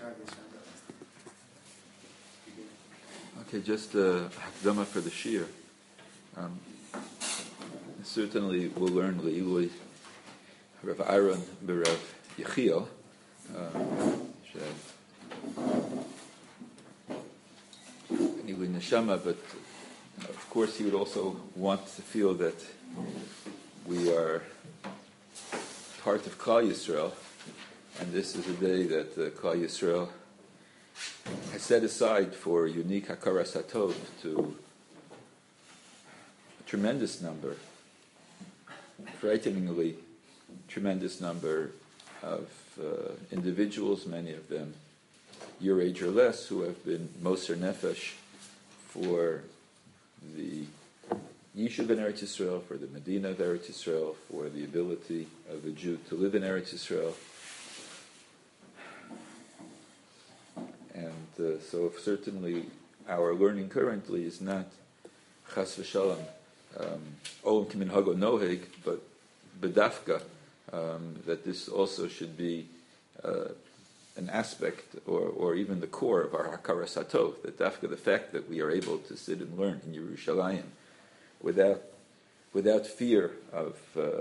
Okay, just a hakdama for the shir. Certainly we'll learn Le'ilui Rav Aaron b'Rav Yechiel. Anyway, neshama, but of course he would also want to feel that we are part of Klal Yisrael, and this is a day that Klal Yisrael has set aside for unique hakaras hatov to a tremendous number, frighteningly tremendous number of individuals, many of them your age or less, who have been moser nefesh for the Yishuv in Eretz Yisrael, for the Medina of Eretz Yisrael, for the ability of a Jew to live in Eretz Yisrael. And so certainly our learning currently is not chas v'shalom olam kiminhago noheg, but bedafka, that this also should be an aspect or even the core of our hakaras hatov, that dafka, the fact that we are able to sit and learn in Yerushalayim without fear of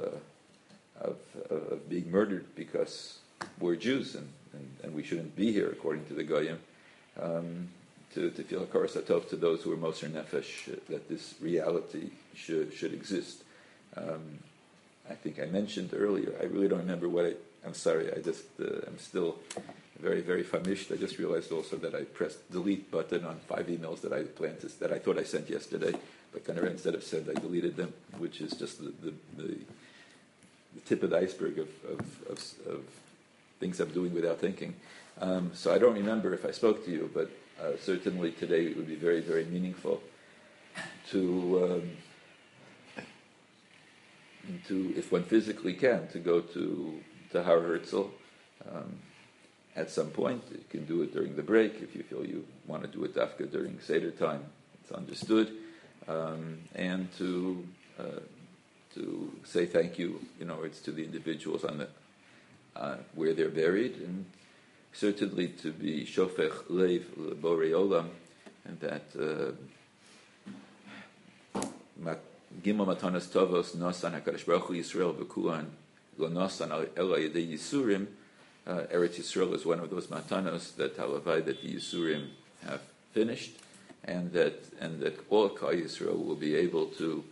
being murdered because we're Jews and we shouldn't be here according to the Goyim, to feel hakaras hatov to those who are moser nefesh, that this reality should exist. I think I mentioned earlier, I really don't remember I'm sorry, I'm still very, very famished. I just realized also that I pressed delete button on 5 emails that I thought I sent yesterday, but kind of instead of send, I deleted them, which is just the tip of the iceberg of things I'm doing without thinking. So I don't remember if I spoke to you, but certainly today it would be very, very meaningful to if one physically can, to go to Har Herzl at some point. You can do it during the break if you feel you want to do it dafka during Seder time. It's understood, and to say thank you. It's to the individuals on the where they're buried, and certainly to be shofech leiv borei olam, and that Gimel Matanas Tovos Nosan HaKadosh Baruch Hu Yisrael V'Kulan Lo Nosan Ela Yedei Yisurim. Eretz Yisrael is one of those matanos that halavai that the Yisurim have finished, and that all Klal Yisrael will be able to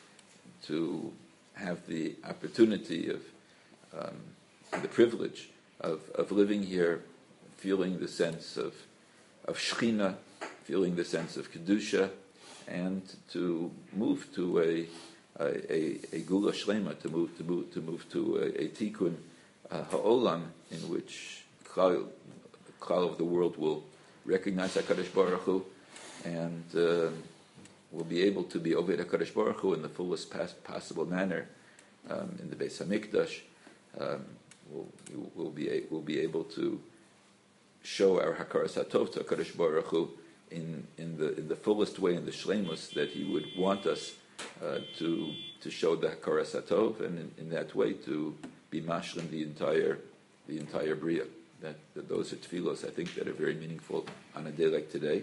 have the opportunity of the privilege of living here, feeling the sense of Shechina, feeling the sense of Kedusha, and to move to a gula shlema, to move to a tikkun ha'olam, in which klal of the world will recognize HaKadosh Baruch Hu, and will be able to be Oved HaKadosh Baruch Hu in the fullest possible manner in the Beis Hamikdash. We'll be able to show our hakaras hatov to HaKadosh Baruch Hu in the fullest way, in the shleimus that He would want us to show the hakaras hatov, and in that way to be mashlim the entire bria. That those are tefillos, I think, that are very meaningful on a day like today.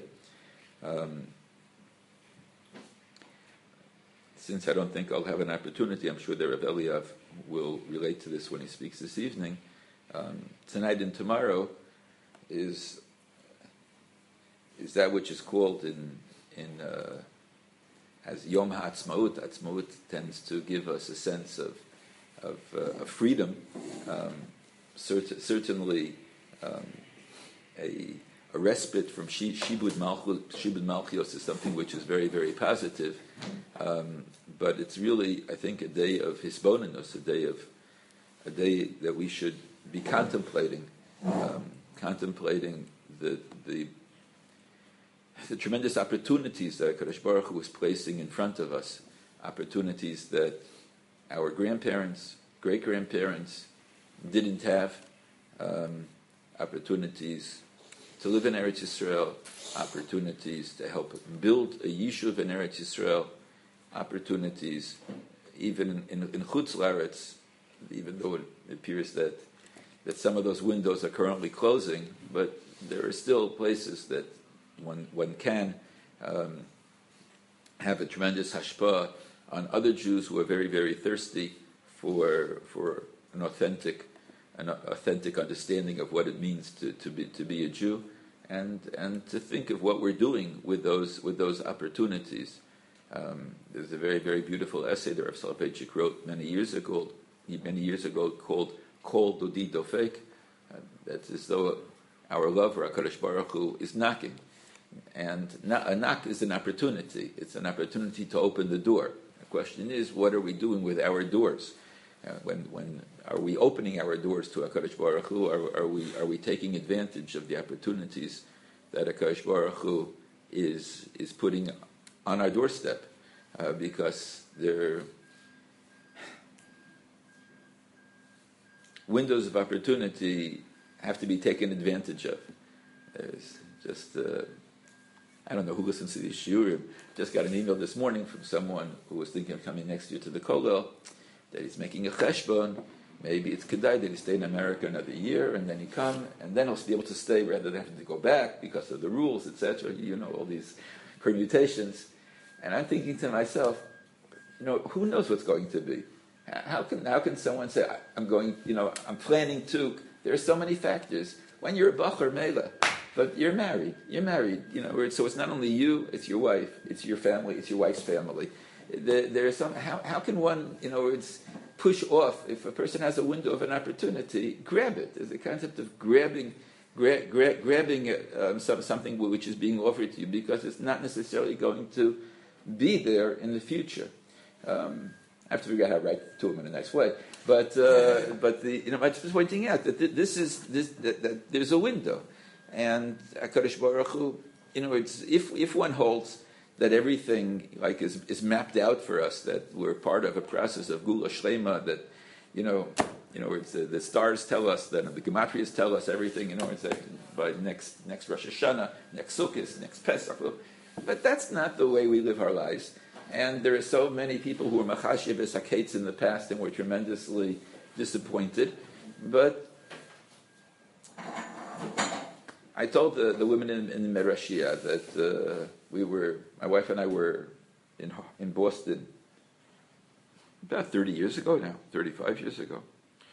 Since I don't think I'll have an opportunity, I'm sure that Rav Eliav will relate to this when he speaks this evening. Tonight and tomorrow is that which is called as Yom HaAtzmaut. Atzmaut tends to give us a sense of freedom. Certainly, a respite from Shibud Malchios is something which is very, very positive. But it's really, I think, a day of hisbonenus, a day that we should be contemplating the tremendous opportunities that Kadosh Baruch Hu is placing in front of us, opportunities that our grandparents, great-grandparents didn't have, opportunities to live in Eretz Yisrael, opportunities to help build a Yishuv in Eretz Yisrael, opportunities even in Chutz Laretz, even though it appears that some of those windows are currently closing, but there are still places that one can have a tremendous hashpah on other Jews who are very, very thirsty for an authentic understanding of what it means to be a Jew, and to think of what we're doing with those opportunities. There's a very, very beautiful essay that Rav Soloveitchik wrote many years ago called Kol Dodi Dofek. That's as though our love for HaKadosh Baruch Hu is knocking. And a knock is an opportunity. It's an opportunity to open the door. The question is, what are we doing with our doors? When are we opening our doors to HaKadosh Baruch Hu? Are we taking advantage of the opportunities that HaKadosh Baruch Hu is putting on our doorstep? Because they're windows of opportunity have to be taken advantage of. There's just I don't know who listens to these shiurim. Just got an email this morning from someone who was thinking of coming next year to the kollel, that he's making a cheshbon. Maybe it's kedai that he stay in America another year, and then he come, and then he'll be able to stay rather than having to go back because of the rules, etc. You know, all these permutations. And I'm thinking to myself, who knows what's going to be? How can someone say, I'm planning to? There are so many factors. When you're a bachar mela, but you're married, so it's not only you, it's your wife, it's your family, it's your wife's family. There's some, how can one, it's push off, if a person has a window of an opportunity, grab it. There's a concept of grabbing something which is being offered to you, because it's not necessarily going to be there in the future. I have to figure out how to write to him in a nice way, but I'm just pointing out that that there's a window, and HaKadosh Baruch Hu, it's if one holds that everything is mapped out for us, that we're part of a process of Gula Shlema, that it's the stars tell us, that the Gematrias tell us everything. It's by next Rosh Hashanah, next Sukkot, next Pesach. But that's not the way we live our lives. And there are so many people who were machashiv esakates in the past and were tremendously disappointed. But I told the women in Merashia that my wife and I were in Boston about 30 years ago now, 35 years ago,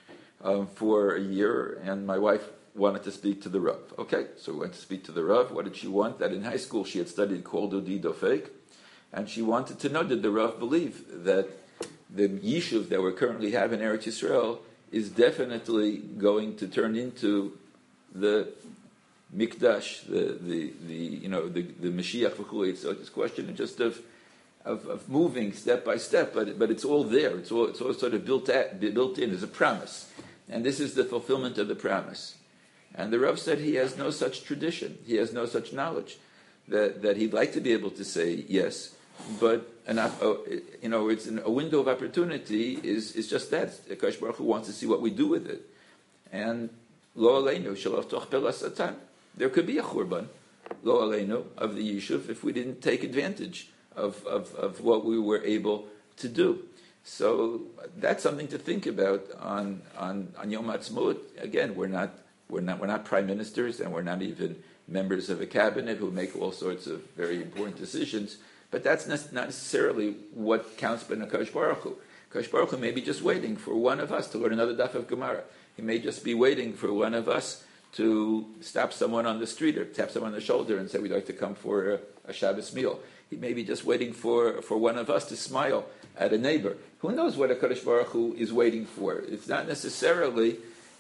for a year, and my wife wanted to speak to the Rav. Okay, so we went to speak to the Rav. What did she want? That in high school she had studied Kol Dodi Dofek, and she wanted to know, did the Rav believe that the yishuv that we currently have in Eretz Yisrael is definitely going to turn into the mikdash, the Mashiach. So it's a question just of moving step by step, but it's all there. It's all sort of built in as a promise, and this is the fulfillment of the promise. And the Rav said he has no such tradition, he has no such knowledge, that he'd like to be able to say yes, but it's a window of opportunity is just that. HaKadosh Baruch Hu wants to see what we do with it, and lo aleinu shelo toch pelasatan. There could be a churban, lo aleinu, of the yishuv if we didn't take advantage of what we were able to do. So that's something to think about on Yom Ha'atzmaut. Again, we're not prime ministers, and we're not even members of a cabinet who make all sorts of very important decisions. But that's not necessarily what counts by HaKadosh Baruch Hu. HaKadosh Baruch Hu may be just waiting for one of us to learn another daf of Gemara. He may just be waiting for one of us to stop someone on the street or tap someone on the shoulder and say, we'd like to come for a Shabbos meal. He may be just waiting for one of us to smile at a neighbor. Who knows what HaKadosh Baruch Hu is waiting for? It's not necessarily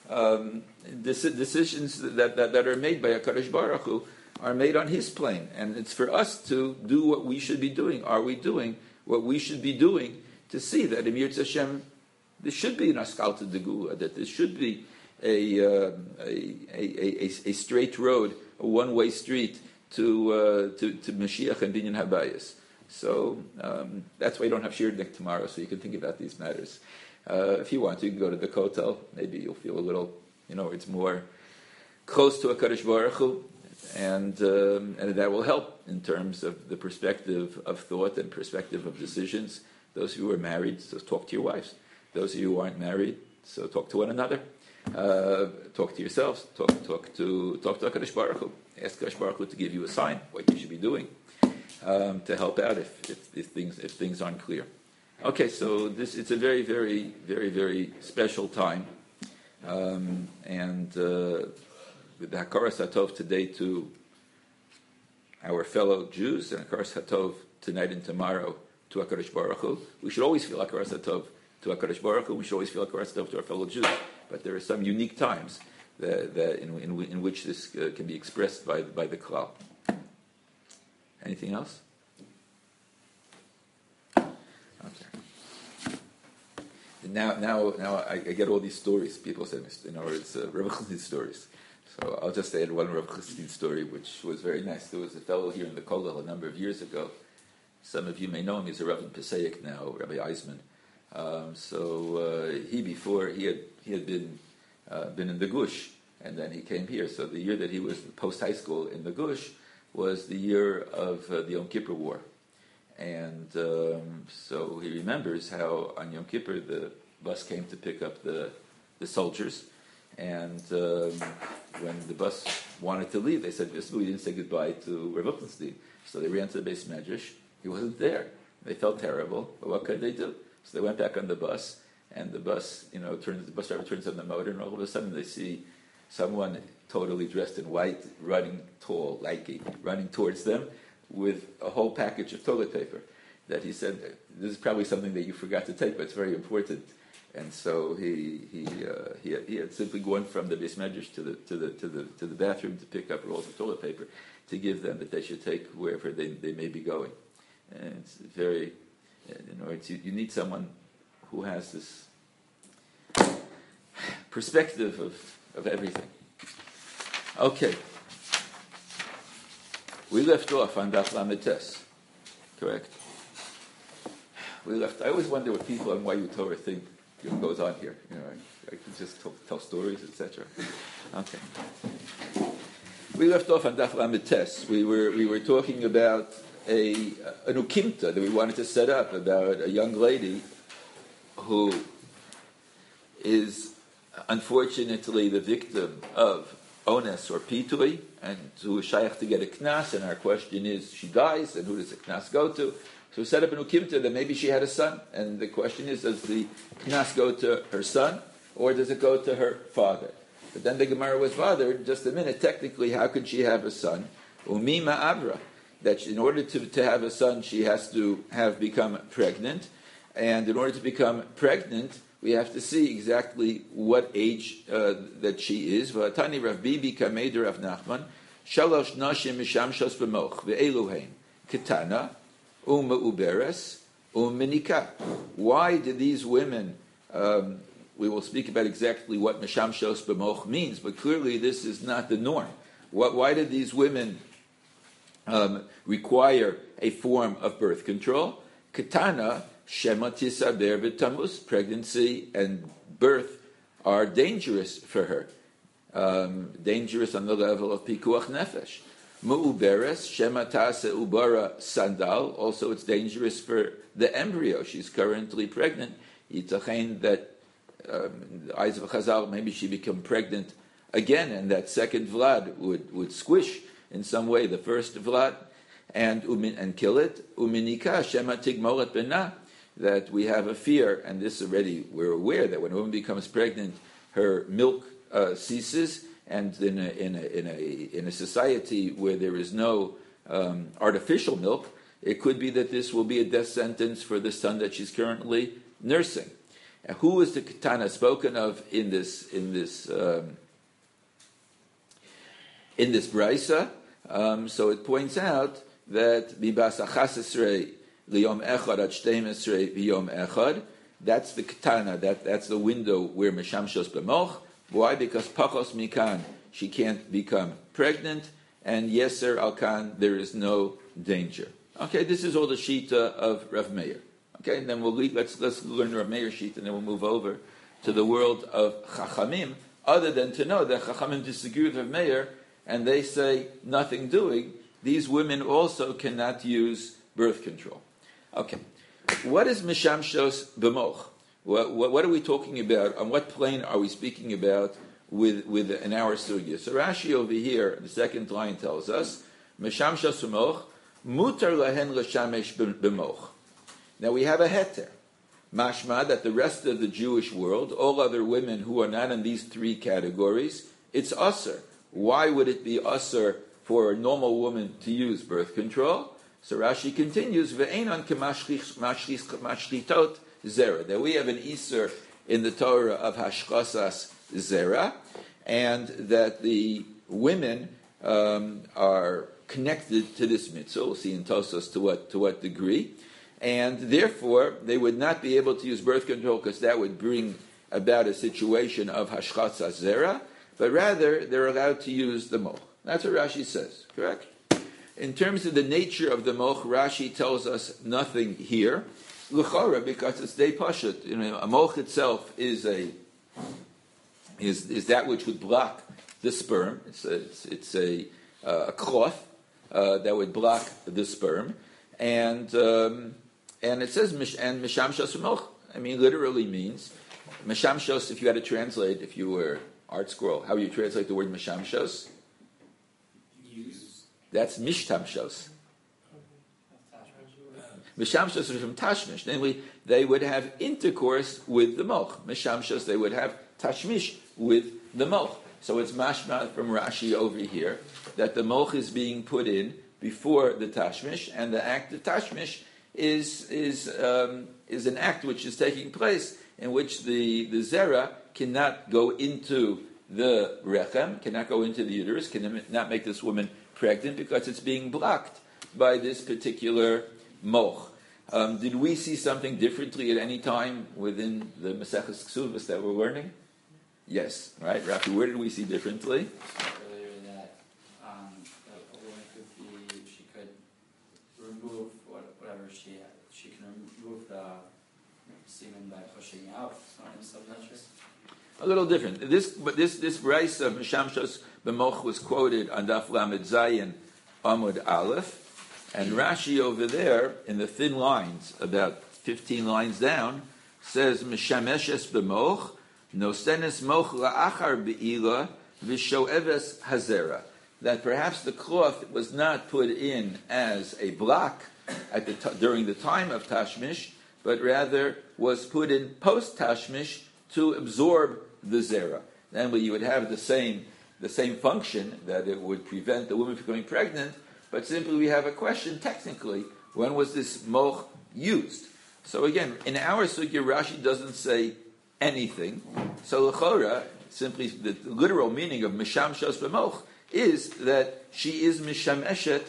decisions that are made by HaKadosh Baruch Hu are made on his plane. And it's for us to do what we should be doing. Are we doing what we should be doing to see that in Yirtzeh Hashem there should be an askalta degula, that there should be a straight road, a one-way street to Mashiach and Binyan Habayis. So that's why you don't have Shir Nik tomorrow, so you can think about these matters. If you want, you can go to the Kotel. Maybe you'll feel a little, it's more close to HaKadosh Baruch Hu, and that will help in terms of the perspective of thought and perspective of decisions. Those who are married, so talk to your wives. Those of you who aren't married, so talk to one another. Talk to yourselves. Talk to HaKadosh Baruch Hu. Ask HaKadosh Baruch Hu to give you a sign what you should be doing to help out if things aren't clear. Okay, so it's a very, very, very, very special time, and with the Hakaras Hatov today to our fellow Jews, and Hakaras Hatov tonight and tomorrow to HaKadosh Baruch Hu. We should always feel Hakaras Hatov to HaKadosh Baruch Hu. We should always feel Hakaras Hatov to our fellow Jews. But there are some unique times in which this can be expressed by the Klal. Anything else? Okay. Now I get all these stories. People say, in other words, Rav Chassid's stories. So I'll just add one Rav Chassid's story, which was very nice. There was a fellow here in the Kollel a number of years ago. Some of you may know him. He's a Rav in Pesach now, Rabbi Eisman. He had been in the Gush, and then he came here. So the year that he was post high school in the Gush was the year of the Yom Kippur War, and so he remembers how on Yom Kippur the bus came to pick up the soldiers, and when the bus wanted to leave, they said, "We didn't say goodbye to Rav Uppenstein." So they ran to the Beis Medrash. He wasn't there. They felt terrible, but what could they do? So they went back on the bus, and the bus driver turns on the motor, and all of a sudden they see someone totally dressed in white, running towards them with a whole package of toilet paper. That he said, "This is probably something that you forgot to take, but it's very important." And so he had simply gone from the Beis Medrash to the bathroom to pick up rolls of toilet paper to give them that they should take wherever they may be going. And it's very, you need someone who has this perspective of everything. Okay. We left off on Daf Lamed Tes, correct? I always wonder what people on YU Torah think goes on here. I can just tell stories, etc. Okay. We left off on Daf Lamed Tes. We were talking about an ukimta that we wanted to set up about a young lady who is unfortunately the victim of ones or pitui, and who is shaykh to get a knas, and our question is, she dies, and who does the knas go to? So we set up an ukimta that maybe she had a son, and the question is, does the knas go to her son, or does it go to her father? But then the Gemara was bothered, just a minute, technically, how could she have a son? Umima abra, that in order to have a son, she has to have become pregnant, and in order to become pregnant, we have to see exactly what age that she is. V'atani Rav Bibi kamei Rav Nachman shalosh nashim mishamshos b'moch ve'eluhein ketana u'meuberes u'menika. Why did these women? We will speak about exactly what mishamshos b'moch means, but clearly this is not the norm. Why did these women require a form of birth control? Ketana Shema tisaber v'tamus, pregnancy and birth are dangerous for her. Dangerous on the level of pikuach nefesh. Mu'uberes, Shema tase ubara sandal, also it's dangerous for the embryo. She's currently pregnant. Yitachein that in the eyes of Chazal, maybe she become pregnant again, and that second Vlad would squish in some way the first Vlad and kill it. Uminika, Shema tigmolet benah, that we have a fear, and this already we're aware that when a woman becomes pregnant, her milk ceases, and in a society where there is no artificial milk, it could be that this will be a death sentence for the son that she's currently nursing. And who is the ketana spoken of in this brisa? So it points out that mibas achasesrei liyom echad at shteim esrei v'yom echad. That's the ketana. That's the window where meshamshos b'moch. Why? Because pachos mikan, she can't become pregnant, and yeser alkan, there is no danger. Okay, this is all the shita of Rav Meir. Okay, and then let's learn Rav Meir shita, and then we'll move over to the world of Chachamim. Other than to know that Chachamim disagree with Rav Meir, and they say nothing doing. These women also cannot use birth control. Okay, what is mishamshos b'moch? What are we talking about? On what plane are we speaking about with in our sugya? So Rashi over here, the second line tells us, Meshamsha sumoch, mutar lahen l'shamesh b'moch. Now we have a heter. Mashma, that the rest of the Jewish world, all other women who are not in these three categories, it's usher. Why would it be usher for a normal woman to use birth control? So Rashi continues, Ve'enon k'mashlitot zera. That we have an iser in the Torah of hashchasas zera, and that the women are connected to this mitzvah. We'll see in Tosos to what degree. And therefore, they would not be able to use birth control because that would bring about a situation of hashchatzas zera, but rather they're allowed to use the moch. That's what Rashi says, correct? In terms of the nature of the moch, Rashi tells us nothing here. L'chora, because it's day pashut. A moch itself is that which would block the sperm. It's a cloth that would block the sperm, and it says and mishamshos moch. I mean, literally means mishamshos. If you had to translate, if you were Art Scroll, how would you translate the word mishamshos? That's mishtamshos. Mishamshos is from tashmish. Namely, they would have intercourse with the moch. Mishamshos, they would have tashmish with the moch. So it's mashma from Rashi over here that the moch is being put in before the tashmish, and the act of tashmish is an act which is taking place in which the zera cannot go into the rechem, cannot go into the uterus, cannot make this woman pregnant because it's being blocked by this particular moch. Did we see something differently at any time within the Maseches Ksuvos that we're learning? Yes, right, Rafi. Where did we see differently? Earlier that a woman could she could remove whatever she had. She can remove the semen by pushing out on submenstruous. A little different. This brayso of Mishamshos b'moch was quoted on Daf Lamed Zayin Amud Aleph, and Rashi over there in the thin lines, about 15 lines down, says Mishameshes b'moch nosenes moch la'achar be'ila v'shoeves hazera. That perhaps the cloth was not put in as a block during the time of Tashmish, but rather was put in post Tashmish to absorb the zera. Then you would have the same function, that it would prevent the woman from becoming pregnant, but simply we have a question technically, when was this moch used? So again, in our sugya, Rashi doesn't say anything. So l'chora, simply the literal meaning of mishamshos b'moch is that she is mishameshet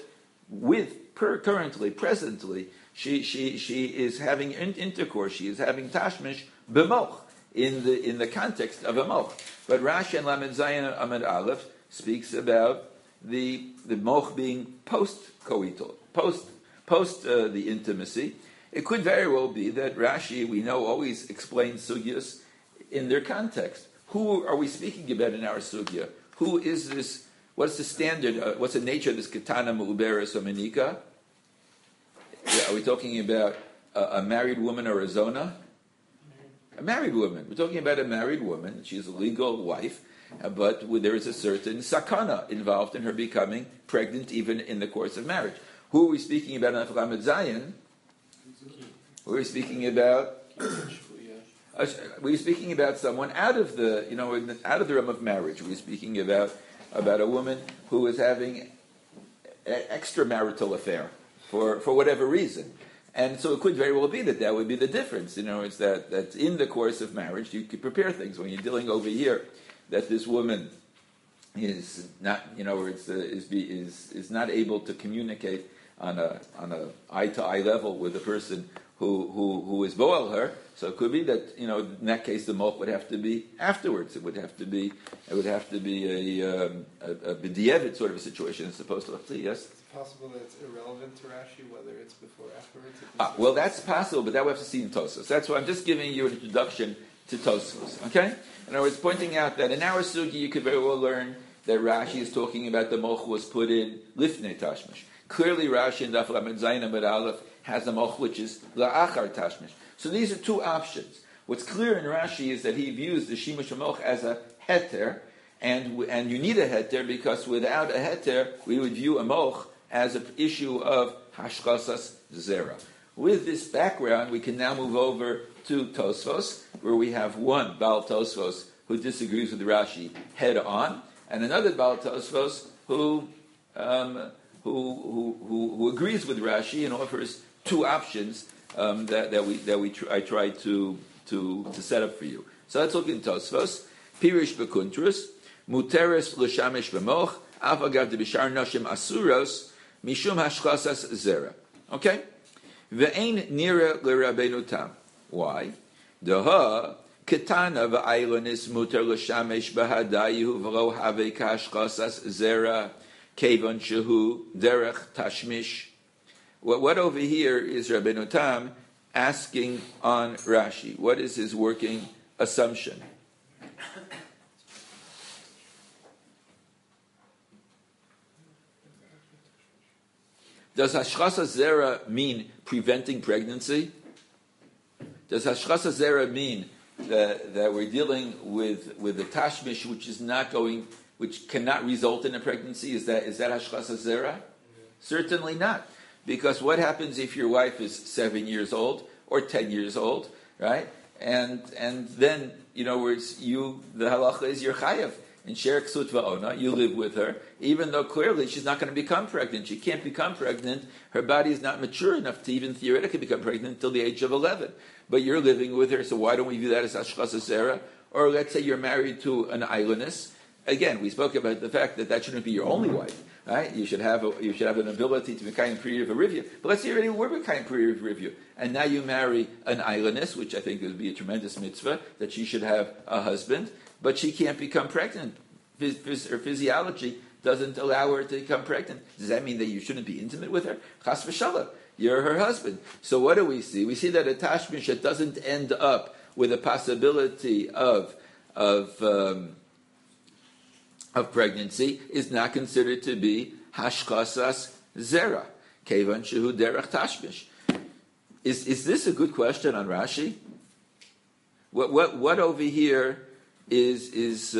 presently, she is having intercourse, she is having tashmish b'moch, in the context of a moch. But Rashi and Lamed Zayin Amud Aleph speaks about the moch being post-coital, post the intimacy. It could very well be that Rashi, we know, always explains sugyas in their context. Who are we speaking about in our sugya? Who is this? What's the standard? What's the nature of this katana mu'uberes or menika? Are we talking about a married woman or a zona? A married woman. We're talking about a married woman. She's a legal wife, but there is a certain sakana involved in her becoming pregnant even in the course of marriage. Who are we speaking about in Lamed Zayin? Who are we speaking about? We're speaking about someone out of the realm of marriage. We're speaking about a woman who is having an extramarital affair for whatever reason. And so it could very well be that would be the difference. It's that in the course of marriage you could prepare things. When you're dealing over here, that this woman is not, is not able to communicate on a eye to eye level with the person who is boel her. So it could be that in that case the moch would have to be afterwards. It would have to be a b'diavad sort of a situation as opposed to yes. Possible that it's irrelevant to Rashi whether it's before or afterwards? Well, that's possible, but that we have to see in Tosfos. That's why I'm just giving you an introduction to Tosfos. Okay? In other words, pointing out that in our sugi you could very well learn that Rashi is talking about the moch was put in lifnei tashmish. Clearly, Rashi in Daf Lamed Zayin Amud Aleph has a moch which is la'achar tashmish. So these are two options. What's clear in Rashi is that he views the shimush hamoch as a heter, and you need a heter because without a heter, we would view a moch as an issue of hashchasas zera. With this background, we can now move over to Tosfos, where we have one Baal Tosfos who disagrees with Rashi head on, and another Baal Tosfos who agrees with Rashi and offers two options I tried to set up for you. So let's look in Tosfos. Pirish bekuntrus muteres l'shamesh b'moch avagav de bishar nashim asuros mishum hashchasas zera. Okay. Ve'ein nira l'Rabbeinu Tam. Why? Daha ketana v'aylonis muter l'shamesh b'hadayihu v'lo have kashchasas zera kevon shehu derech tashmish. What over here is Rabbeinu Tam asking on Rashi? What is his working assumption? Does hashchasa zera mean preventing pregnancy? Does hashchasa zera mean that we're dealing with the tashmish, which cannot result in a pregnancy? Is that hashchasa zera? Certainly not. Because what happens if your wife is 7 years old or 10 years old, right? And then, the halacha is your chayav. In Sher Ksut Va'ona, you live with her, even though clearly she's not going to become pregnant. She can't become pregnant. Her body is not mature enough to even theoretically become pregnant until the age of 11. But you're living with her, so why don't we view that as Hashchas Zera? Or let's say you're married to an islandess. Again, we spoke about the fact that shouldn't be your only wife. Right? You should have an ability to be kind of period of a review. But let's say you already were a kind of period of review, and now you marry an islandess, which I think would be a tremendous mitzvah that she should have a husband, but she can't become pregnant. Her physiology doesn't allow her to become pregnant. Does that mean that you shouldn't be intimate with her? Chas v'shalom, you're her husband. So what do we see? We see that a tashmish that doesn't end up with a possibility of pregnancy is not considered to be hashchasas zera. Kevan shehu derech tashmish. Is this a good question on Rashi? What over here is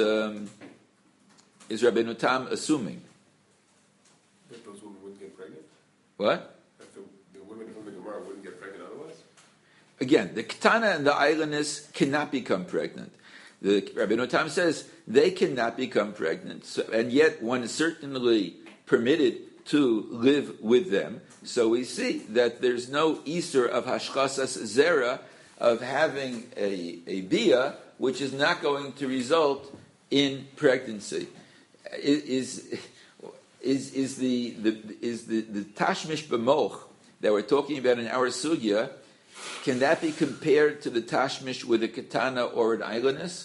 Rabbeinu Tam assuming? That those women wouldn't get pregnant? What? That the women from the Gemara wouldn't get pregnant otherwise? Again, the Ketana and the islandess cannot become pregnant. The Rabbeinu Tam says they cannot become pregnant, and yet one is certainly permitted to live with them. So we see that there's no Easter of hashchasas zera, of having a bia, which is not going to result in pregnancy. Is the tashmish b'moch that we're talking about in our sugya, can that be compared to the tashmish with a katana or an islandess?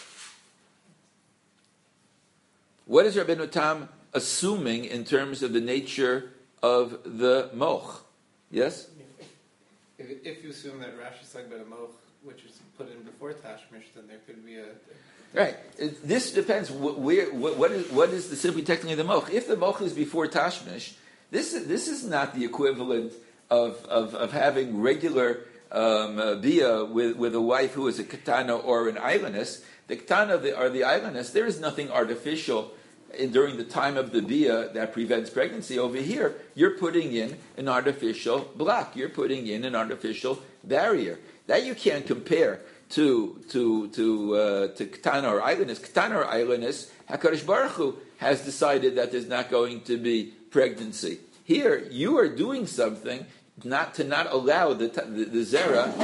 What is Rabbeinu Tam assuming in terms of the nature of the moch? Yes? If you assume that Rashi is talking about a moch, which is put in before tashmish, then there could be a... Right. This depends. What is the simply technically the moch? If the moch is before tashmish, this is not the equivalent of having regular bia with a wife who is a katana or an islandess. The katana or the islandess, there is nothing artificial during the time of the bia that prevents pregnancy. Over here, you're putting in an artificial block. You're putting in an artificial barrier that you can't compare to katana or islandess. Katana or islandess, HaKadosh Baruch Hu has decided that there's not going to be pregnancy. Here, you are doing something not allow the zera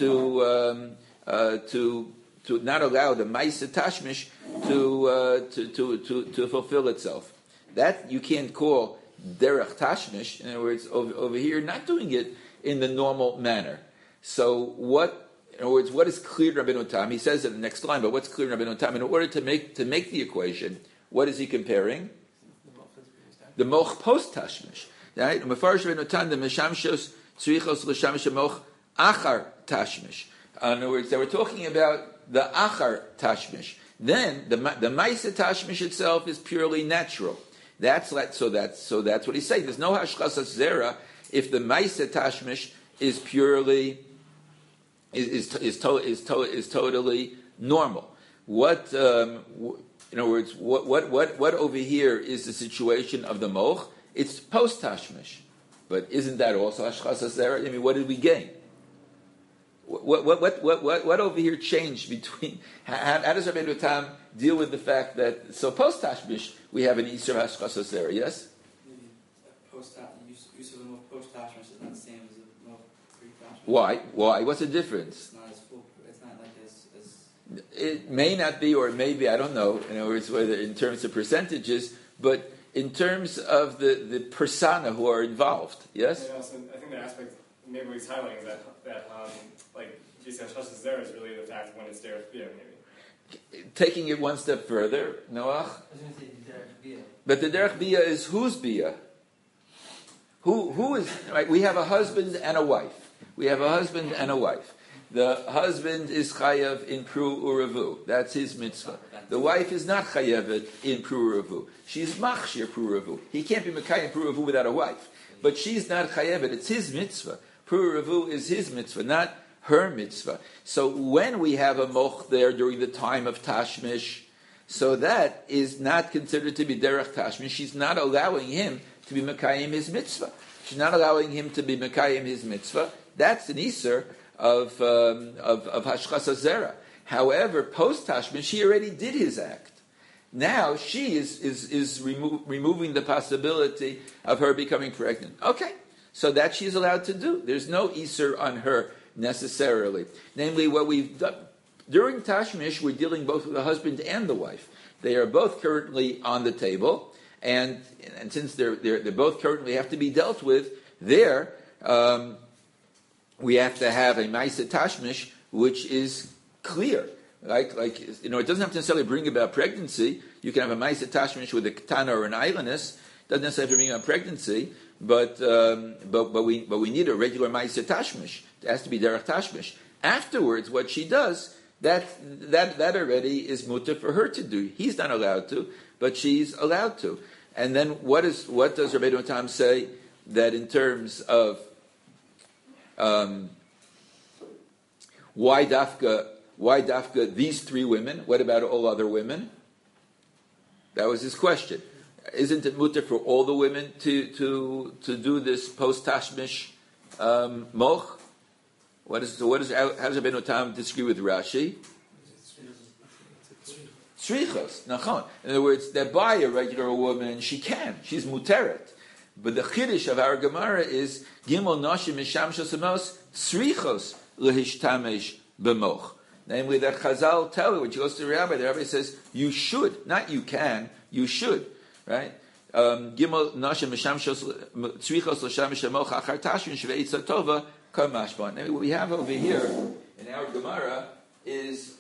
to not allow the ma'aseh tashmish to fulfill itself. That you can't call derech tashmish. In other words, over here, not doing it in the normal manner. So in other words, what is clear to Rabbeinu Tam? He says it in the next line, but what's clear to Rabbeinu Tam? In order to make the equation, what is he comparing? The moch post tashmish. Right? Mefarish Rabbeinu Tam the meshamshos tzrichos l'shamish moch achar tashmish. In other words, they were talking about the achar tashmish. Then the ma'aseh tashmish itself is purely natural. That's what he's saying. There's no hashchasas zera if the ma'aseh tashmish is purely is totally normal. What, in other words, what over here is the situation of the moch? It's post tashmish, but isn't that also hashchas zera? I mean, what did we gain? What over here changed between? How does Rabbeinu Tam deal with the fact that post tashmish we have an isur hashchas zera? Yes. Maybe use of the moch post tashmish is not the same as the moch pre tashmish. Why? What's the difference? It's not as full. It's not like as. It may not be, or maybe, I don't know. In other words, whether in terms of percentages, but in terms of the persona who are involved. Yes. And also, I think the aspect maybe he's highlighting is that like Jesus Hashchas there is really the fact when it's derech bia maybe. Taking it one step further, Noach. But the derech bia is whose bia? Who is right? We have a husband and a wife. We have a husband and a wife. The husband is chayav in pru uravu. That's his mitzvah. The wife is not chayavet in pru uravu. She's machshir pru uravu. He can't be mekayim pru uravu without a wife. But she's not chayavet. It's his mitzvah. Pru uravu is his mitzvah, not her mitzvah. So when we have a moch there during the time of tashmish, so that is not considered to be derech tashmish. She's not allowing him to be mekayim his mitzvah. She's not allowing him to be mekayim his mitzvah. That's an iser of hashchas zera. However, post tashmish, he already did his act. Now she is removing the possibility of her becoming pregnant. Okay, so that she's allowed to do. There's no iser on her necessarily. Namely, what we've done during tashmish, we're dealing both with the husband and the wife. They are both currently on the table, and since they're both currently have to be dealt with, there. We have to have a ma'aseh tashmish which is clear. Like it doesn't have to necessarily bring about pregnancy. You can have a ma'aseh tashmish with a ketana or an islandess. Doesn't necessarily bring about pregnancy, but we need a regular ma'aseh tashmish. It has to be derech tashmish. Afterwards, what she does, that already is mutter for her to do. He's not allowed to, but she's allowed to. And then what does Rabbeinu Tam say that in terms of why dafka these three women? What about all other women? That was his question. Isn't it mutter for all the women to do this post tashmish moch? How does Rabbeinu Tam disagree with Rashi? Tzrichos, nachon. In other words, that by a regular woman she can. She's muteret. But the chiddush of our Gemara is Gimel Nashim Mishamshos Amos Tzrichos Lehishtamesh B'moch. Namely, that Chazal tell her when she goes to the rabbi says, you should, not you can, you should, right? Gimel Nashim Mishamshos Tzrichos Lehishtamesh B'moch Achar Tashvin Shveitza Tova Kamashban. Namely, what we have over here in our Gemara is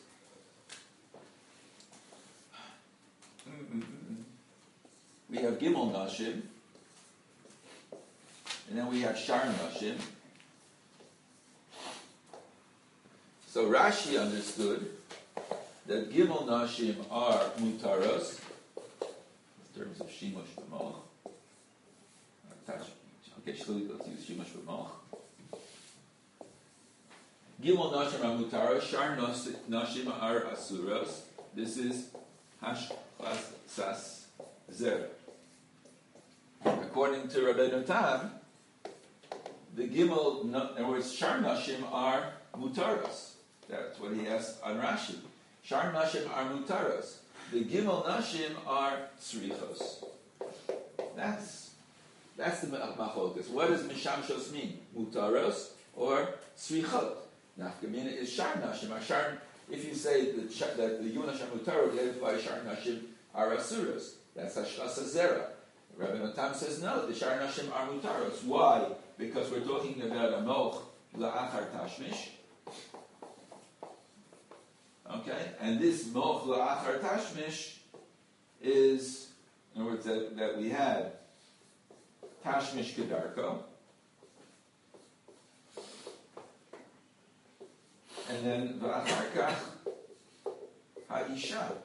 we have Gimel Nashim. And then we have Shar Nashim. So Rashi understood that Gimel Nashim are mutaros, in terms of Shimush B'moch. Okay, Shluti, let's use Shimush B'moch. Gimel Nashim are mutaros, Shar Nashim are asuros. This is Hashchas Sas Zer. According to Rabbeinu Tam, the Gimel, in other words, Shar Nashim are mutaros. That's what he asked on Rashi. Shar Nashim are mutaros. The Gimel Nashim are tzrichos. That's the machlokas. What does mishamshos mean? Mutaros or tzrichot? Nafkamina is Shar Nashim. If you say that the Yom Nashim mutaros, you identify Shar Nashim are asuros. That's hashchas zera. Rabbi Tam says no. The Shar Nashim are mutaros. Why? Because we're talking about a moch la'achar tashmish. Okay? And this moch la'achar tashmish is, in other words, that we had tashmish kedarko. And then v'achar kach ha'isha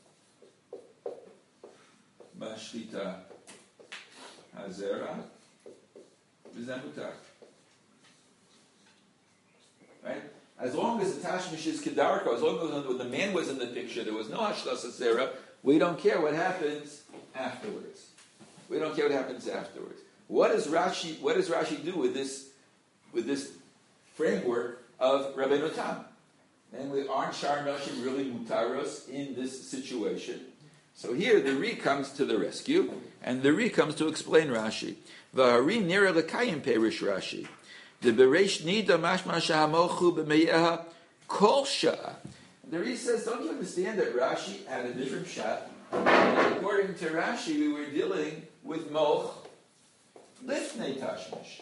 b'shchita hazera. Right? as long as the tashmish is kedarko, as long as when the man was in the picture, there was no hashkas zera, we don't care what happens afterwards. We don't care what happens afterwards. What does Rashi do with this framework of Rabbeinu Tam? And we aren't Shar Noshim really mutaros in this situation. So here the Ri comes to the rescue, and the Ri comes to explain Rashi. V'hari nira l'kayim perish Rashi. The bereish nida mashma shahamochu b'meyeha kol sha'a. The Ri says, don't you understand that Rashi had a different shot? And according to Rashi, we were dealing with moch lifnei tashmish.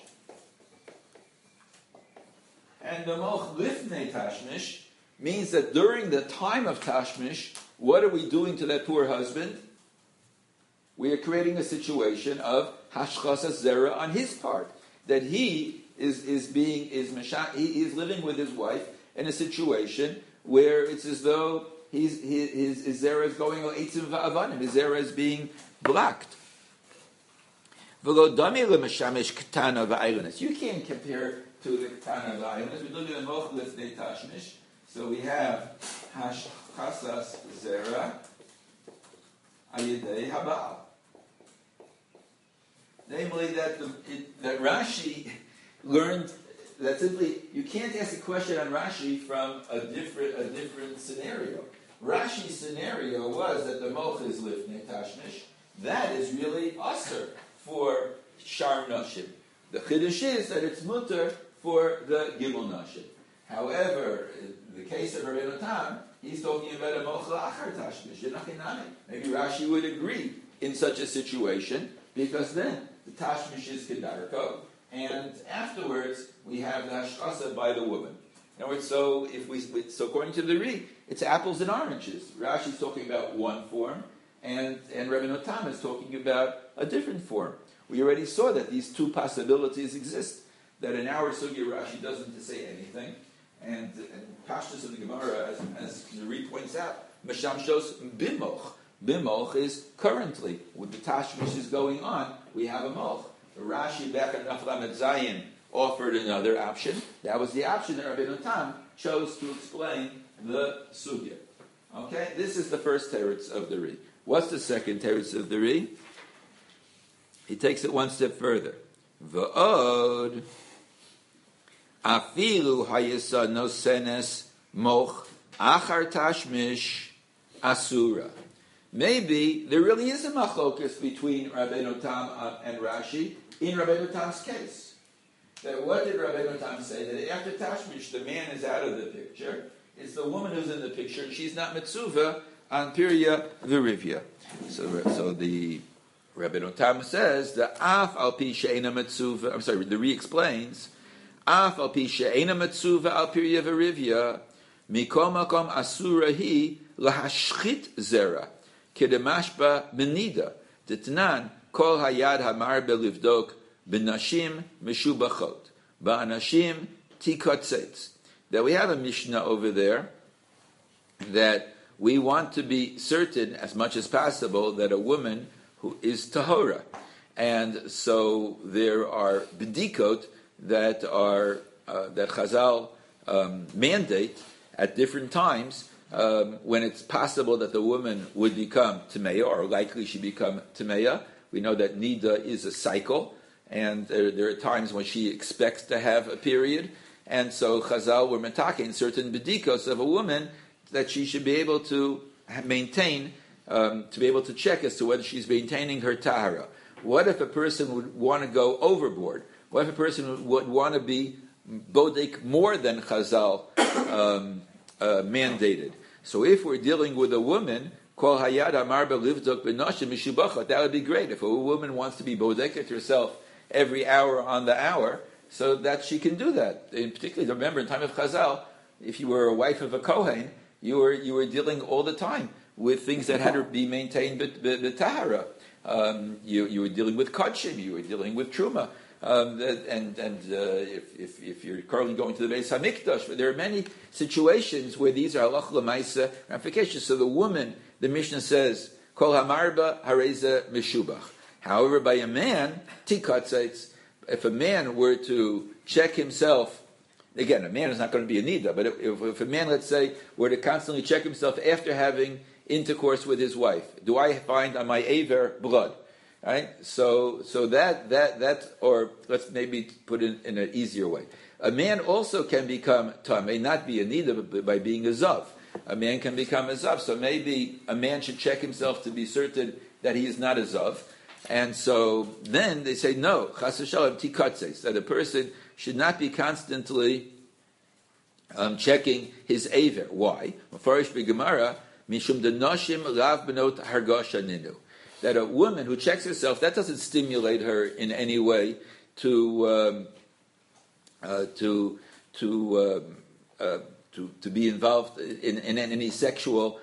And the moch lifnei tashmish means that during the time of tashmish, what are we doing to that poor husband? We are creating a situation of hashchasas zera on his part, that he is living with his wife in a situation where it's as though his zera is going on eitzim va'avanim, his zera is being blocked. You can't compare to the ketana va'aylonis. We're looking at moch lifnei tashmish. So we have hashchasas zera ayidei habal. Namely, that Rashi learned that simply you can't ask a question on Rashi from a different scenario. Rashi's scenario was that the moch is lifnei tashmish. That is really usher for shar noshim. The chiddush is that it's mutter for the gimel noshim. However, in the case of Rabbeinu Tam, he's talking about a moch la'achar tashmish. Maybe Rashi would agree in such a situation, because then the tashmish is kedarko, and afterwards we have the hashkasa by the woman. In other words, so according to the Ri, it's apples and oranges. Rashi's talking about one form, and Rabbeinu Tam is talking about a different form. We already saw that these two possibilities exist. That in our sugya Rashi doesn't say anything, and Pashtus in the Gemara, as the Ri points out, Masham shows bimoch. Bimoch is currently, with the tashmish is going on, we have a moch. Rashi back at Naflam Zayin offered another option. That was the option that Rabbeinu Tam chose to explain the sugya. Okay, this is the first teretz of the Ri. What's the second teretz of the Ri? He takes it one step further. V'od afilu hayisa nosenes moch achar tashmish asura. Maybe there really is a machlokus between Rabbeinu Tam and Rashi in Rabbeinu Tam's case. That what did Rabbeinu Tam say? That after tashmish, the man is out of the picture. It's the woman who's in the picture, and she's not mitzuva on Pirya Virivya. So the Rabbeinu Tam says the af al pi she'ena mitzuva. I'm sorry. The Ri explains af al pi she'ena mitzuva al Pirya Virivya mikom makom asura hi lahashchit zera. Kedemashba benida ditnan kol hayad hamar belivdok benashim meshubachot ba'anashim tikotzetz. That we have a Mishnah over there that we want to be certain as much as possible that a woman who is tahora, and so there are bedikot that are that Chazal mandate at different times. When it's possible that the woman would become Tameya, or likely she become Tameya. We know that Nida is a cycle, and there are times when she expects to have a period, and so Chazal were metaking certain bedikos of a woman that she should be able to maintain, to be able to check as to whether she's maintaining her tahara. What if a person would want to go overboard? What if a person would want to be bodek more than Chazal mandated? So if we're dealing with a woman, kol hayad amar belivdok benashim mishubachot, that would be great. If a woman wants to be bodeket herself every hour on the hour, so that she can do that. In particular, remember, in time of Chazal, if you were a wife of a Kohen, you were dealing all the time with things that had to be maintained b'tahara. You were dealing with kodshim, you were dealing with truma. If you're currently going to the Beis Hamikdash, there are many situations where these are halach l'maisa ramifications. So the woman, the Mishnah says, kol hamarba hareza meshubach. However, by a man, tikatzaitz, if a man were to check himself again, a man is not going to be a nida, but if a man, let's say, were to constantly check himself after having intercourse with his wife, do I find on my aver blood? Right? So that, or let's maybe put it in an easier way. A man also can become tamei, not be a nida, but by being a zav. A man can become a zav, so maybe a man should check himself to be certain that he is not a zav. And so then they say, no, chas v'shalom tikatzes, that a person should not be constantly checking his aver. Why? Mafarish b'gemara, mishum denoshim lav benot hargasha ninu. That a woman who checks herself, that doesn't stimulate her in any way to be involved in any sexual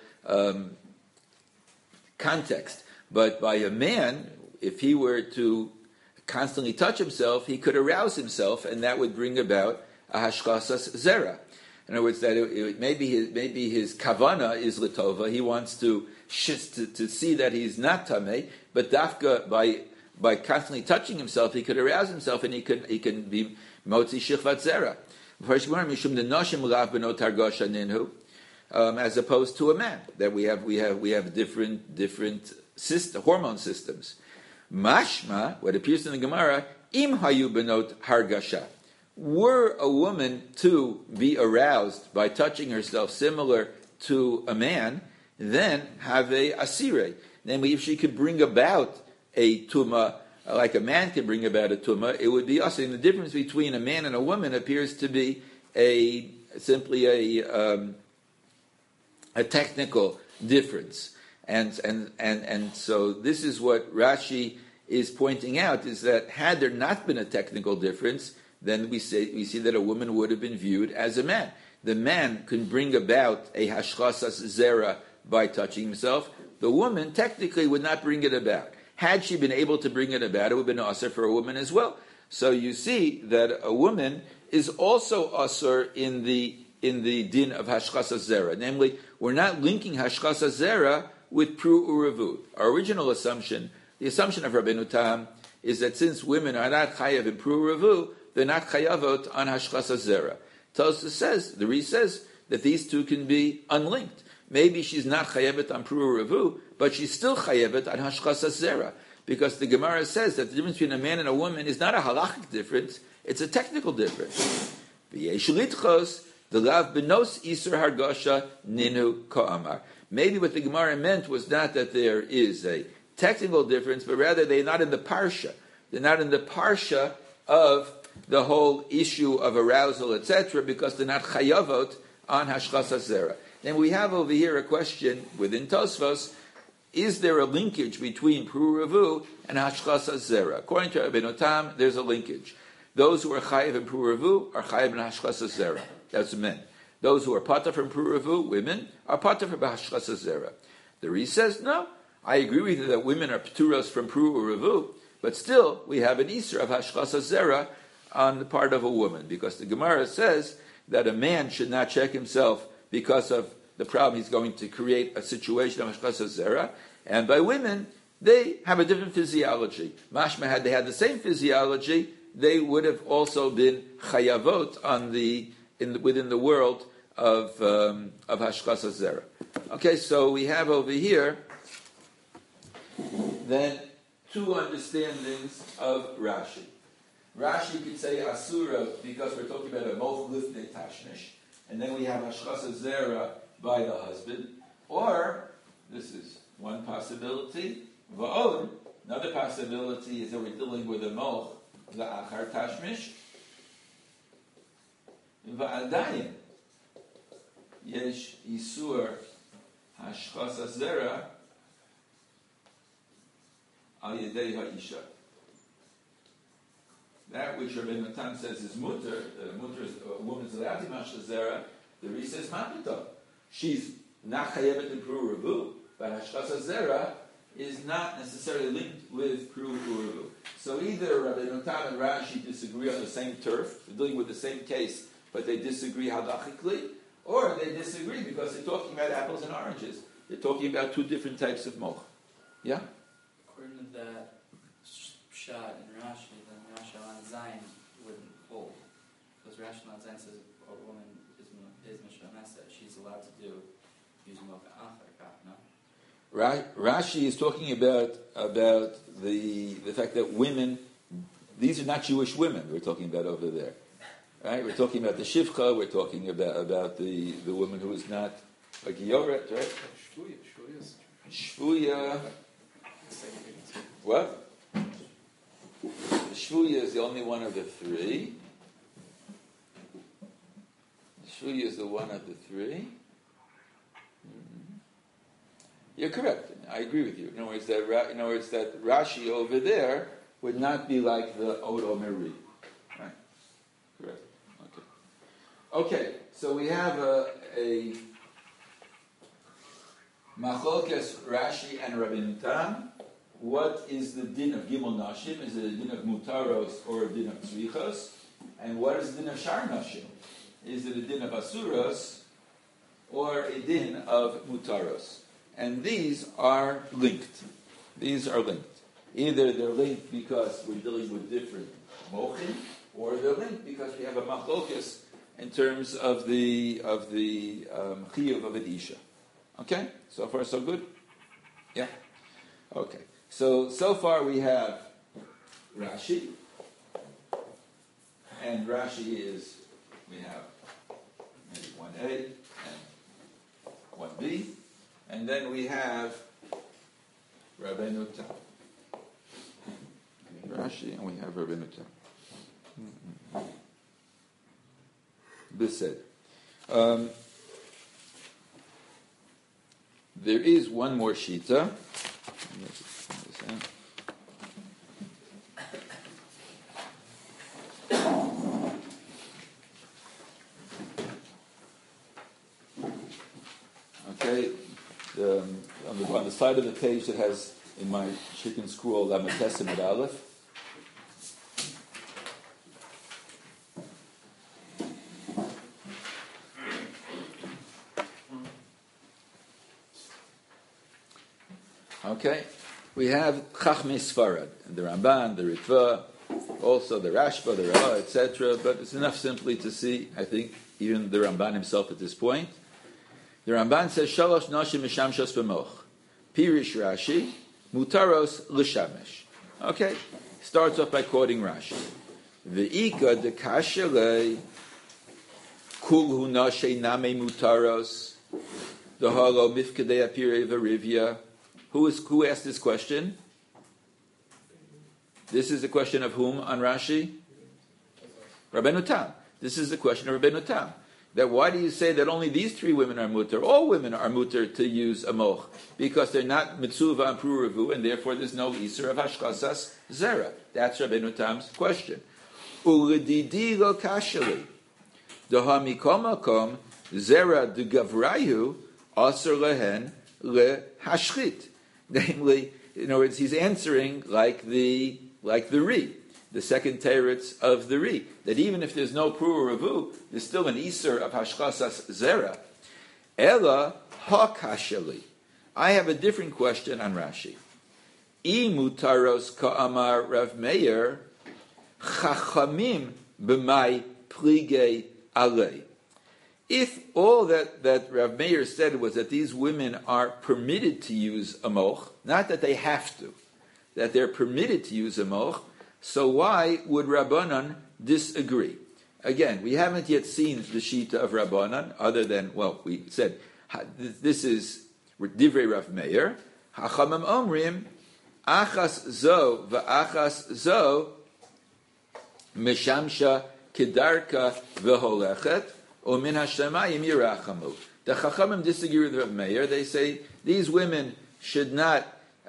context. But by a man, if he were to constantly touch himself, he could arouse himself, and that would bring about a hashkasas zera. In other words, that maybe his kavana is litova. He wants to see that he's not tamei, but dafka by constantly touching himself, he could arouse himself, and he can be motzi shichvat zera. As opposed to a man, that we have different hormone systems. Mashma, what appears in the Gemara, im hayu benot hargasha. Were a woman to be aroused by touching herself similar to a man, then have a asire. Namely, if she could bring about a tuma, like a man can bring about a tuma, it would be us. And the difference between a man and a woman appears to be simply a technical difference. And so this is what Rashi is pointing out, is that had there not been a technical difference, then we see that a woman would have been viewed as a man. The man can bring about a hashchasas zera by touching himself. The woman technically would not bring it about. Had she been able to bring it about, it would have been asur for a woman as well. So you see that a woman is also asur in the din of hashchasas zera. Namely, we're not linking hashchasas zera with pru uravu. Our original assumption, the assumption of Rabbeinu Tam, is that since women are not chayav in pru uravu, they're not chayavot on hashchasas zera. Tosfos says, the Ri says, that these two can be unlinked. Maybe she's not chayavet on pru uravu, but she's still chayavet on hashchasas zera, because the Gemara says that the difference between a man and a woman is not a halachic difference; it's a technical difference. V'yesh litchos the lav benos isur hargasha ninu ka'amar. Maybe what the Gemara meant was not that there is a technical difference, but rather they're not in the parsha. They're not in the parsha of the whole issue of arousal, etc., because they're not chayavot on hashchasas zera. Then we have over here a question within Tosfos: is there a linkage between pru ravu and hashchasas zera? According to Rabbeinu Tam, there's a linkage. Those who are chayav in pru ravu are chayav in hashchasas zera. That's men. Those who are pata from pru ravu, women, are pata from hashchasas zera. The Ri says, no, I agree with you that women are pturos from pru ravu, but still we have an isra of hashchasas zera on the part of a woman, because the Gemara says that a man should not check himself because of the problem he's going to create a situation of hashchasas zera, and by women, they have a different physiology. Mashma, had they had the same physiology, they would have also been chayavot within the world of hashchasas zera. Okay, so we have over here then two understandings of Rashi. Rashi could say asura because we're talking about a moch lifnei tashmish, and then we have hashchasas zera by the husband. Or this is one possibility. Va'od, another possibility is that we're dealing with a moch la'achar tashmish. Va'adayin yesh isur hashchasas zera al yedei ha'isha. That which Rabbeinu Tam says is mutter, mutter is a woman's allowed to hashchasas zera. The Ri says mapito. She's not chayevet in pru ravu, but hashchasas zera is not necessarily linked with pru ravu. So either Rabbeinu Tam and Rashi disagree on the same turf, they're dealing with the same case, but they disagree halachically, or they disagree because they're talking about apples and oranges. They're talking about two different types of moch. Yeah? According to that shot in Rashi, then Rashi on Zion wouldn't hold. Because Rashi not says a woman is Mishnah, she's allowed to use milk achar, no? Rashi is talking about the fact that women, these are not Jewish women we're talking about over there. Right? We're talking about the Shivcha, we're talking about the woman who is not a Gioret, right? Shvuya. What? The Shvuya is the only one of the three. The Shvuya is the one of the three. You're correct. I agree with you. In other words, that Rashi over there would not be like the Od Omeri. Right? Correct. Okay. So we have a Machlokes Rashi and Rabbeinu Tam. What is the din of Gimel Nashim? Is it a din of Mutaros or a din of Tzrichos? And what is the din of Shar Nashim? Is it a din of Asuros or a din of Mutaros? And these are linked. Either they're linked because we're dealing with different mochin, or they're linked because we have a machlokes in terms of the chiyuv of an isha. Okay, so far so good. Yeah. Okay. So far we have Rashi, and Rashi is we have maybe 1A and 1B. And then we have Rabbeinu Tam. Rashi, and we have Rabbeinu Tam. This said, there is one more shita. Okay. On the side of the page that has in my chicken scroll Lamatesim at Aleph. Okay, we have Chachmei Sfarad, the Ramban, the Ritva, also the Rashba, the Rava, etc. But it's enough simply to see, I think, even the Ramban himself at this point. The Ramban says, Shalosh Nashim Mishamshos B'moch. Pirish Rashi, Mutaros L'shamesh. Okay, starts off by quoting Rashi. V'ika de kashelei kulhu nashe name mutaros the halo mifkadei apirei v'rivya. Who asked this question? This is the question of whom on Rashi? Rabbeinu Tam. This is the question of Rabbeinu Tam. That why do you say that only these three women are mutter? All women are mutter to use a moch because they're not mitzuva and pruravu, and therefore there's no iser of hashkasas zera. That's Rabbeinu Tam's question. Uledidi lo kasheli doha mikomakom zera de gavrayu aser lehen le hashchit. Namely, in other words, he's answering like the Ri, the second teretz of the Ri, that even if there's no prura ravu, there's still an iser of hashchasas zera. Ella hakasheli. I have a different question on Rashi. I mutaros ka'amar Rav Meir chachamim b'mai plige alei. If all that Rav Meir said was that these women are permitted to use a moch, not that they have to, that they're permitted to use a moch, so why would Rabbanan disagree? Again, we haven't yet seen the shita of Rabbanan, other than, well, we said, this is Divrei Rav Meir, Hachamim Omrim, Achas zo v'achas zo, Meshamsha kedarka v'holechet, O min hashamayim yirachamu. The Chachamim disagree with Rav Meir. They say these women should not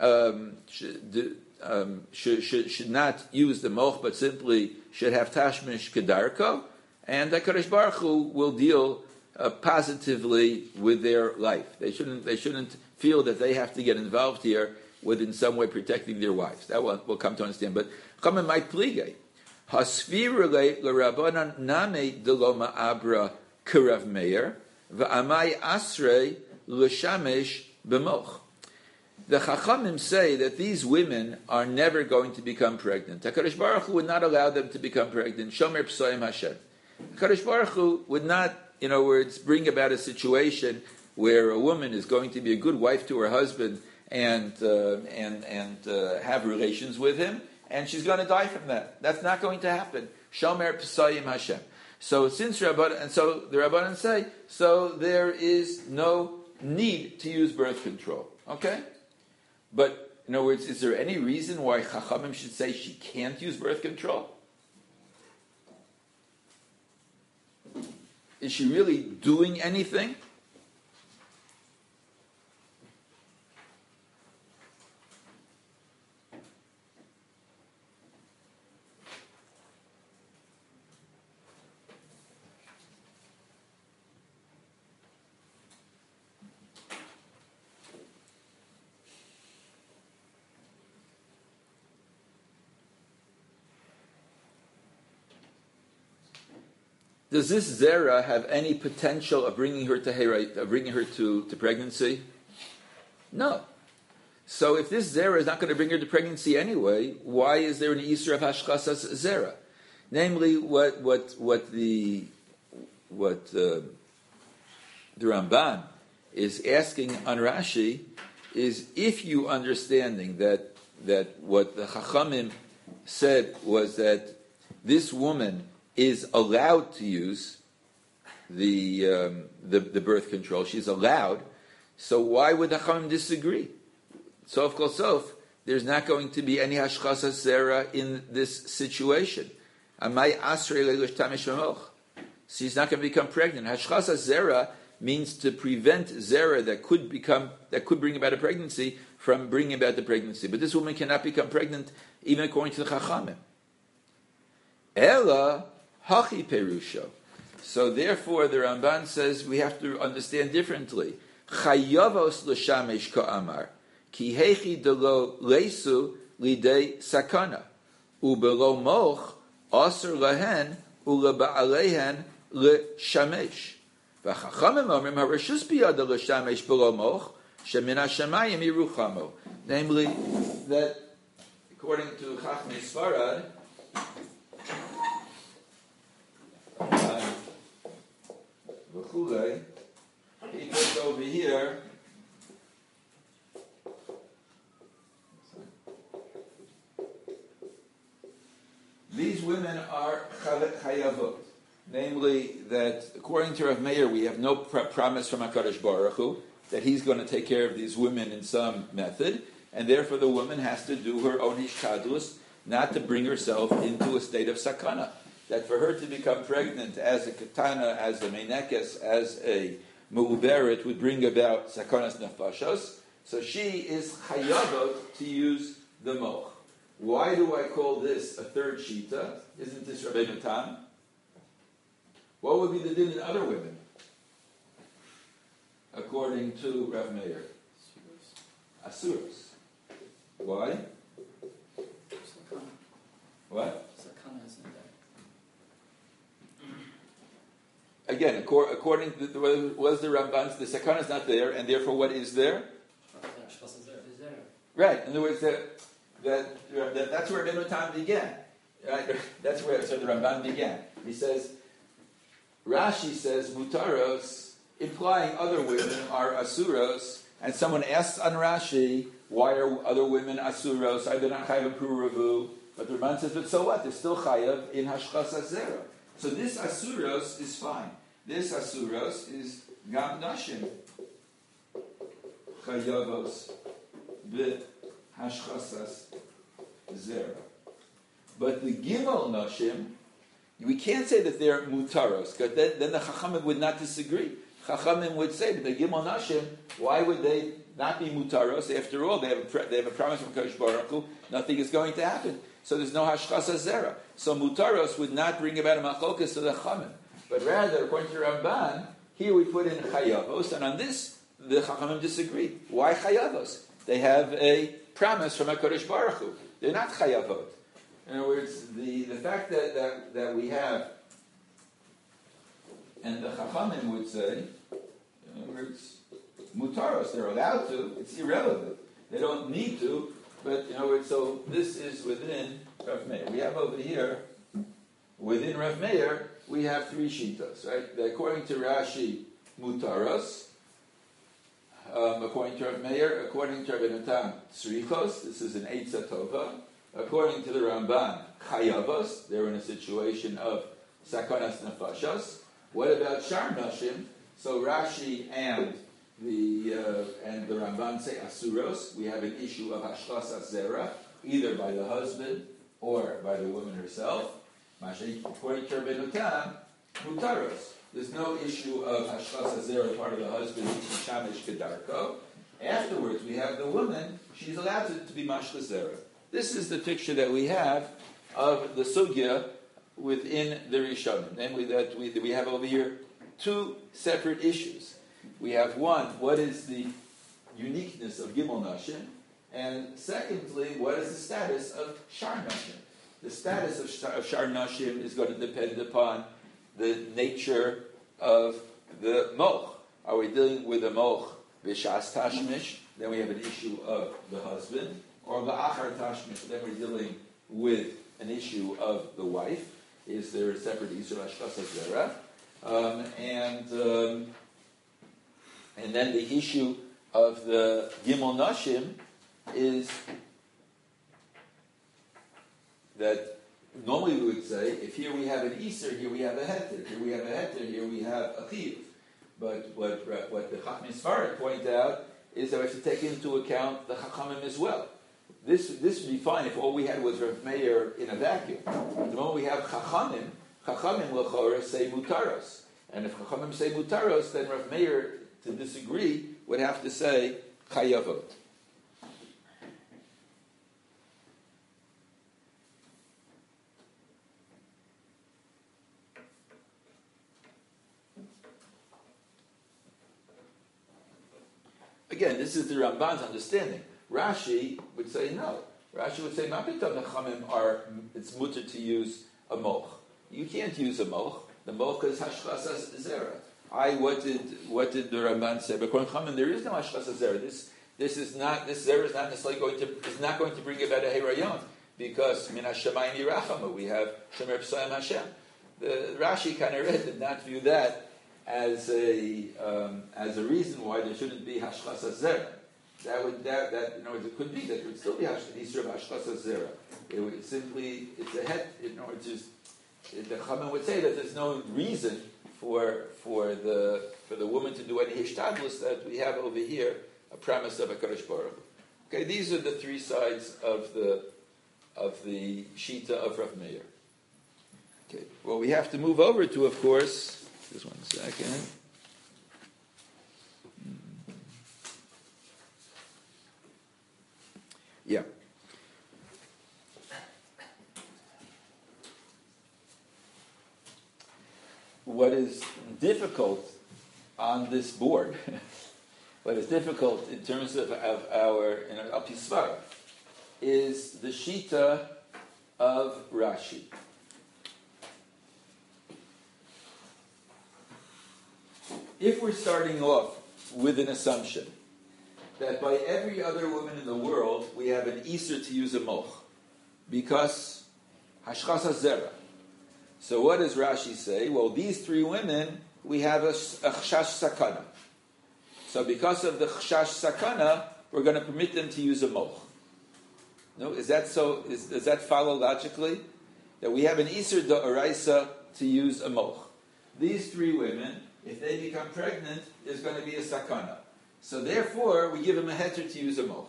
should not use the moch, but simply should have tashmish kedarko, and the Kadosh Baruch Hu will deal positively with their life. They shouldn't feel that they have to get involved here with in some way protecting their wives. That we'll come to understand. But Chachamim might plige hasvirule l'Rabbanan name deloma abra Kirav Meir, v'amai asrei l'shamesh b'moch. The Chachamim say that these women are never going to become pregnant. HaKadosh Baruch Hu would not allow them to become pregnant. Shomer p'soim Hashem. Kadosh Baruch Hu would not, in other words, bring about a situation where a woman is going to be a good wife to her husband and have relations with him, and she's going to die from that. That's not going to happen. Shomer Pesayim Hashem. So since the Rabbanan say, so there is no need to use birth control. Okay? But, in other words, is there any reason why Chachamim should say she can't use birth control? Is she really doing anything? Does this zera have any potential of bringing her to pregnancy? No. So if this zera is not going to bring her to pregnancy anyway, why is there an isur of hashchasas zera? Namely, what the Ramban is asking on Rashi is, if you understanding that what the Chachamim said was that this woman is allowed to use the birth control. She's allowed. So why would the Chachamim disagree? Sof kol sof, there's not going to be any hashchasas zera in this situation. Amai asrei leilish tamish v'moch. She's not going to become pregnant. Hashchasas zera means to prevent zera that could bring about a pregnancy from bringing about the pregnancy. But this woman cannot become pregnant even according to the Chachamim. Ella hachi perusho. So therefore, the Ramban says we have to understand differently. Chayavos l'shamesh ka'amar ki hechi delo leisu lidei sakana ubelo moch aser lahen uleba'alehen l'shamesh. V'chachamim omrim harashus biyada l'shamesh belo moch shemin hashamayim yiruchamo. Namely, that according to Chachmei Sfarad, he puts over here these women are chayavot, namely that according to Rav Meir we have no promise from HaKadosh Baruch Hu that he's going to take care of these women in some method, and therefore the woman has to do her own hishtadlus not to bring herself into a state of sakana. That for her to become pregnant as a katana, as a menekes, as a mu'uberet would bring about sakanas nefashos. So she is chayavot to use the moch. Why do I call this a third shita? Isn't this Rabbeinu Tam? What would be the din in other women, according to Rav Meir? Asuros. Why? What? Again, according to was the Ramban's, the sakana is not there, and therefore what is there? Right. In other words, that's where Rabbeinu Tam began. Right? That's where the Ramban began. He says, Rashi says mutaros, implying other women are asuros, and someone asks on Rashi, why are other women asuros? Are they not chayav puravu? But the Ramban says, but so what? They're still chayav in hashchas zera. So this asuros is fine. This asuros is gam nashim chayavos be hashchasas zera. But the gimel nashim, we can't say that they're mutaros, because then the chachamim would not disagree. Chachamim would say that the gimel nashim, why would they not be mutaros? After all, they have a promise from Kadosh Baruch Hu, nothing is going to happen. So there's no hashchasas zera. So mutaros would not bring about a machlokas to the chachamim. But rather, according to Ramban, here we put in chayavos, and on this, the chachamim disagree. Why chayavos? They have a promise from HaKadosh Baruch Hu. They're not chayavot. In other words, the fact that we have, and the chachamim would say, in other words, mutaros, they're allowed to, it's irrelevant. They don't need to, but in other words, so this is within Rav Meir. We have over here within Rav Meir, we have three shitas, right? According to Rashi, mutaros. According to Rav Meir, according to Rabbeinu Tam, tzrichos. This is an eitzah tova. According to the Ramban, chayavos. They're in a situation of sakanas nefashos. What about shar nashim? So Rashi and the Ramban say asuros. We have an issue of hashchas zera, either by the husband or by the woman herself. According to Rabbeinu Tam, mutaros. There's no issue of hashchas zera part of the husband, shamish kedarko. Afterwards, we have the woman. She's allowed to be mashchas zera. This is the picture that we have of the sugya within the Rishonim. Namely, that we have over here two separate issues. We have one, what is the uniqueness of Gimel Nashim? And secondly, what is the status of Shar Nashim? The status of Shar Nashim is going to depend upon the nature of the moch. Are we dealing with a moch b'shas tashmish? Then we have an issue of the husband. Or ba'achar tashmish, then we're dealing with an issue of the wife. Is there a separate issue of hashchas zera? And then the issue of the Gimel Nashim is that normally we would say, if here we have an Iser, here we have a Heter, here we have a Heter, here we have a Chiyuv. But what the Chachmei Sfarad point out is that we have to take into account the Chachamim as well. This would be fine if all we had was Rav Meir in a vacuum. The moment we have Chachamim l'chorah say mutaros. And if Chachamim say mutaros, then Rav Meir, to disagree, would have to say chayavot. Again, this is the Ramban's understanding. Rashi would say no. Rashi would say, "Mapitam Nachamim are it's mutter to use a moch. You can't use a moch. The moch is hashchas zera." What did the Ramban say? But according to Chachamim, there is no hashchas zera. This zera is not necessarily going to bring about a herayon because min hashamayim yirachamu we have shemer p'sayim Hashem. The Rashi kind of did not view that as a reason why there shouldn't be hashchas zera. That in other words, it could be that it would still be Isra of Hashchas Zera. It would simply, it's a het, in other words, the Chachamim would say that there's no reason for the woman to do any hishtadlus that we have over here, a premise of a Kadosh Baruch Hu. Okay, these are the three sides of the Shita of Rav Meir. Okay, well we have to move over to, of course, just 1 second. Yeah. What is difficult on this board, what is difficult in terms of our Al Pi Svar, is the Shita of Rashi. If we're starting off with an assumption that by every other woman in the world we have an Iser to use a moch, because hashchas zera. So what does Rashi say? Well, these three women, we have a chashash sakana. So because of the chashash sakana, we're going to permit them to use a moch. No, is that so? Does that follow logically? That we have an Iser da'oraisa to use a moch. These three women, if they become pregnant, there's going to be a sakana. So therefore, we give him a heter to use a moch.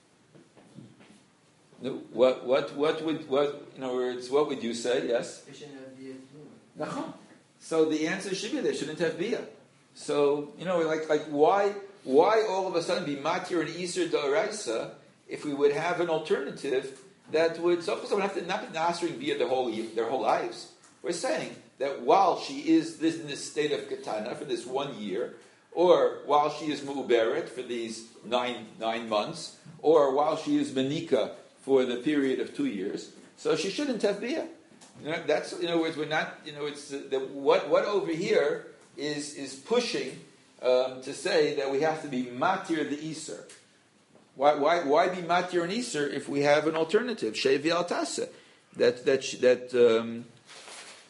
No, what in other words, what would you say? Yes? They shouldn't have bia. Nachon. So the answer should be they shouldn't have bia. So, why all of a sudden be matir and iser da'oraisa if we would have an alternative that would, so would have to not be nasring bia their whole lives. We're saying that while she is in this state of katana for this 1 year, or while she is mu'uberet for these 9 months, or while she is manika for the period of 2 years, so she shouldn't have bia. That's, in other words, we're not, it's what over here is pushing to say that we have to be matir the iser. Why be matir and iser if we have an alternative? Shevi al tasa.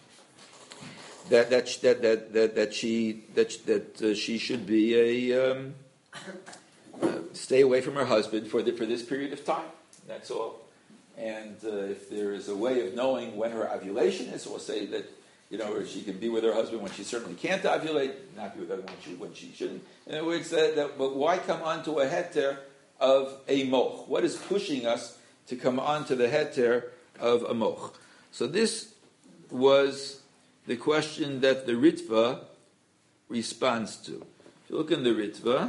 she should be a stay away from her husband for this period of time. That's all. And if there is a way of knowing when her ovulation is, we'll say that she can be with her husband when she certainly can't ovulate, not be with her when she shouldn't. In other words, but why come onto a heter of a moch? What is pushing us to come onto the heter of a moch? So this was the question that the Ritva responds to. If you look in the Ritva,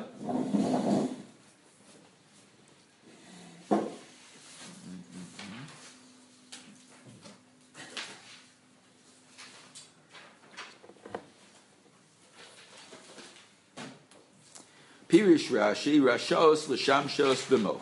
Pirish Rashi, Rashos l'shamshos b'moch.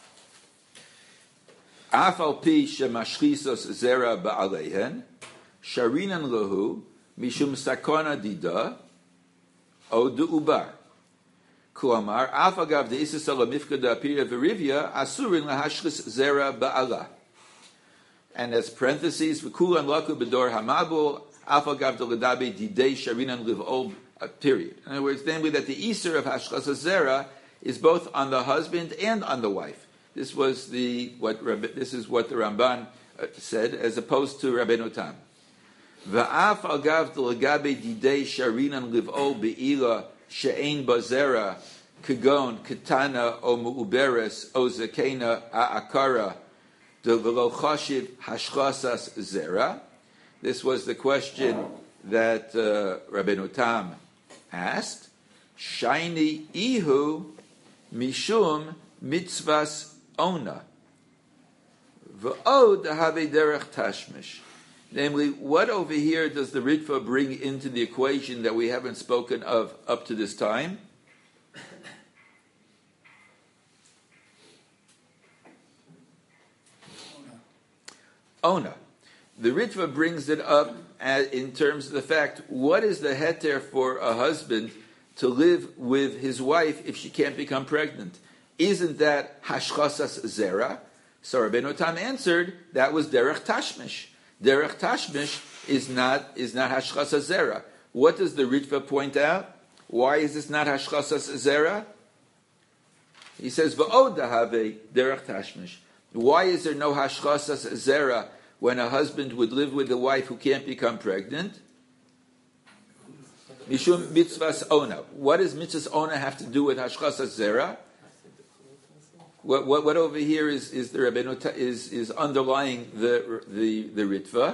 Af al pi shemashchisos zera ba'aleihen, sharinan lahu, mishum sakona dida, o du'ubar. Kuamar, af agav de'isis ala mifkada pirya v'rivya, asurin lahashchis zera ba'ala. And as parentheses, v'kulan laku b'dor hamabul, af agav de'ledabe didei sharinan liv'ol, period. In other words, namely that the Isser of Hashchas Zera is both on the husband and on the wife. This is what the Ramban said, as opposed to Rabbeinu Tam. Va'af agav d'legabe didei sharinan liv'ol be'ila she'ein bazera kagon katana o mu'uberes o zakena ha'akara d'velo chashiv hashchasas zera. This was the question that Rabbeinu Tam asked. Shaini ihu mishum mitzvas ona v'od have derech tashmish. Namely, what over here does the Ritva bring into the equation that we haven't spoken of up to this time? Ona. The Ritva brings it up in terms of the fact, what is the heter for a husband to live with his wife if she can't become pregnant? Isn't that hashchasas zera? So Rabbeinu Tam answered, that was derech tashmish. Derech tashmish is not hashchasas zera. What does the Ritva point out? Why is this not hashchasas zera? He says, v'od have derech tashmish. Why is there no hashchasas zera when a husband would live with a wife who can't become pregnant? Mishum mitzvahs ona. What does mitzvahs ona have to do with hashchasas zera? What over here is the Rabbeinu is underlying the Ritva?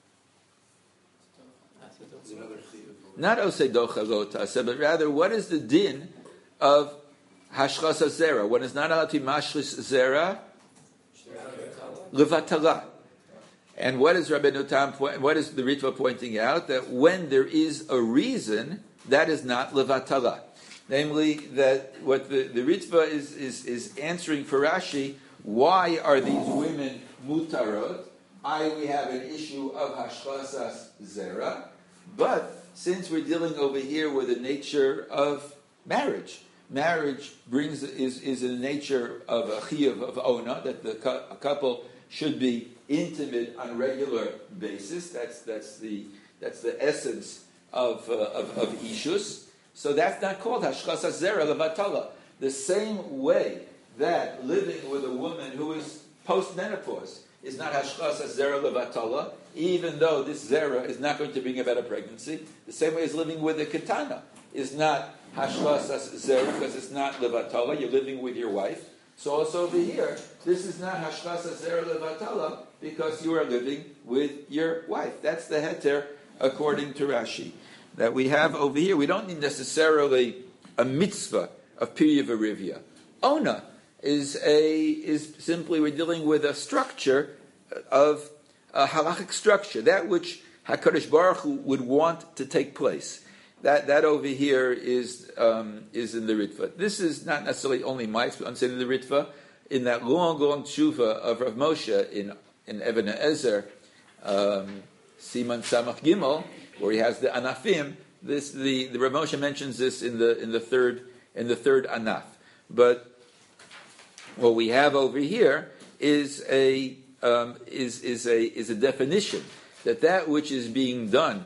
Not osei docha lo taseh, but rather what is the din of hashchasas zera? When it's not allowed to be mashchis zera, levatala. And what is Rabbeinu Tam? What is the Ritva pointing out? That when there is a reason, that is not levatala. Namely, that what the Ritva is answering for Rashi, why are these women mutarot? We have an issue of hashchasas zera, but since we're dealing over here with the nature of marriage is in the nature of a chiyuv of ona, that a couple should be intimate on a regular basis. That's the essence of ishus. So that's not called hashchasas zera levatala. The same way that living with a woman who is post-menopause is not hashchasas zera levatala, even though this zera is not going to bring about a pregnancy. The same way as living with a katana is not hashchasas zera because it's not levatala. You're living with your wife. So also over here, this is not hashchasas zera levatala because you are living with your wife. That's the heter according to Rashi that we have over here. We don't need necessarily a mitzvah of pirya v'rivya. Ona is simply we're dealing with a structure of a halachic structure, that which HaKadosh Baruch Hu would want to take place. That over here is in the Ritva. This is not necessarily only my experience in the Ritva. In that long tshuva of Rav Moshe in Even Ezer, Siman Samach Gimel, where he has the anafim. The Rav Moshe mentions this in the third anaf. But what we have over here is a definition that which is being done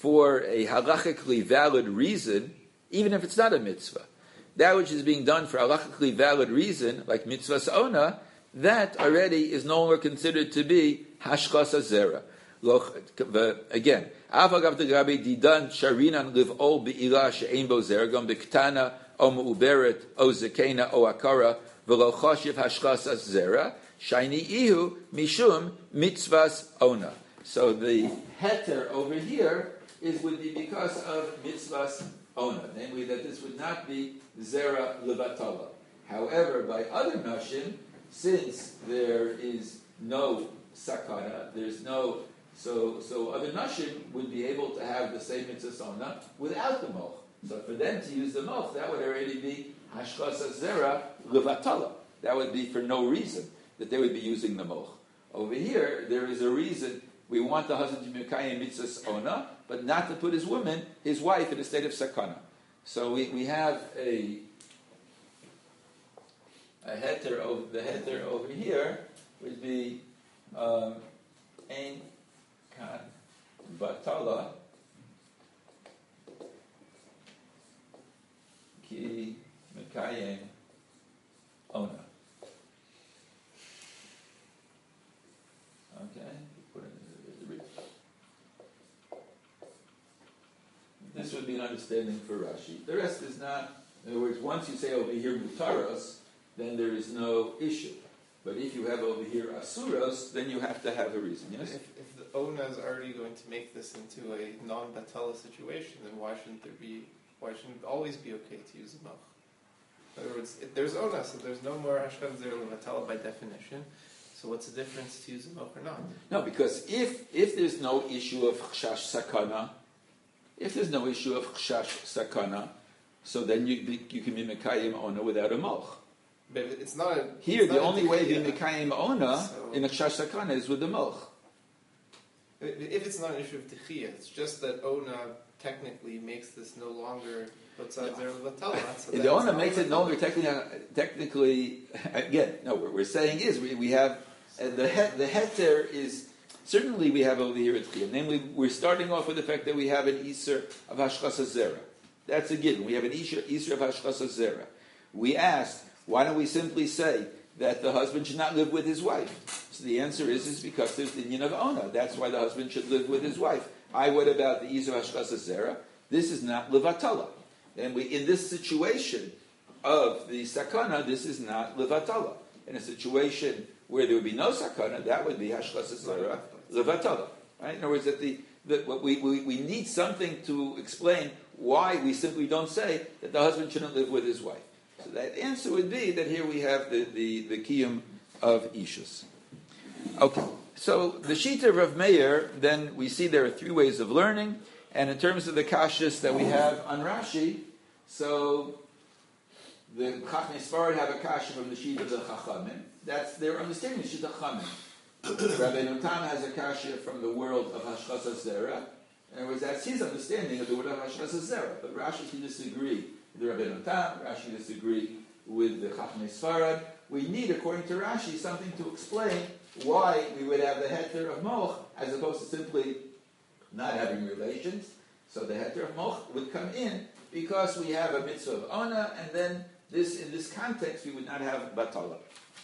for a halachically valid reason, even if it's not a mitzvah, that which is being done for a halachically valid reason, like mitzvahs ona, that already is no longer considered to be hashchas zera. Again, avagav de gabi didan sharinan livol beila she'ein bo zergam bektana o meuberet o zekena o akara v'lo choshev hashchas zera shayni ihu mishum mitzvahs ona. So the heter over here would be because of mitzvahs ona, namely that this would not be zera levatala. However, by other nashim, since there is no sakana, there's no so other nashim would be able to have the same mitzvah ona without the moch. So for them to use the moch, that would already be hashchas zera levatala. That would be for no reason that they would be using the moch. Over here, there is a reason. We want the husband to be mekayim mitzvahs ona, but not to put his wife, in a state of sakana. So we have a heter over the heter over here would be ein kan batala ki mekayim ona. Okay. This would be an understanding for Rashi. The rest is not. In other words, once you say over here mutaros, then there is no issue. But if you have over here asuros, then you have to have a reason. Yes. If the ona is already going to make this into a non-batala situation, then why shouldn't it always be okay to use a moch? In other words, if there's ona, so there's no more hashkav zera levatala by definition. So what's the difference to use a moch or not? No, because if there's no issue of chashash sakana. If there's no issue of chashash sakana, so then you can be mekayim ona without a moch. But it's not a, here, it's the not only way to be mekayim ona in a chashash sakana is with the moch. If it's not an issue of techiyah, it's just that ona technically makes this no longer outside zera levatala. The ona makes it no longer technically. Again, no. What we're saying is we have the heter is. Certainly we have over here at Chiyah. Namely, we're starting off with the fact that we have an Isser of Hashchas HaZerah. That's a given. We have an Isser of Hashchas HaZerah. We asked, why don't we simply say that the husband should not live with his wife? So the answer is because there's the Inyan of Ona. That's why the husband should live with his wife. What about the Isser of Hashchas HaZerah? This is not Levatala. And in this situation of the Sakana, this is not Levatala. In a situation where there would be no sakana, that would be hashchas zera levatala. Right? In other words, what we need something to explain why we simply don't say that the husband shouldn't live with his wife. So that answer would be that here we have the kiyum of ishus. Okay, so the shita of Rav Meir, then we see there are three ways of learning, and in terms of the kashas that we have on Rashi, so the Chachnei Sfarad have a kasha from the shita of the Chachamim. That's their understanding of Shita Chamim. Rabbi Tam has a kasha from the world of Hashchas HaZerah. In other words, that's his understanding of the word of Hashchas HaZerah. But Rashi can disagree with the Rabbi Tam. Rashi disagree with the Chachnei Sfarad. We need, according to Rashi, something to explain why we would have the heter of moch as opposed to simply not having relations. So the heter of moch would come in because we have a mitzvah of ona, and then in this context we would not have batala.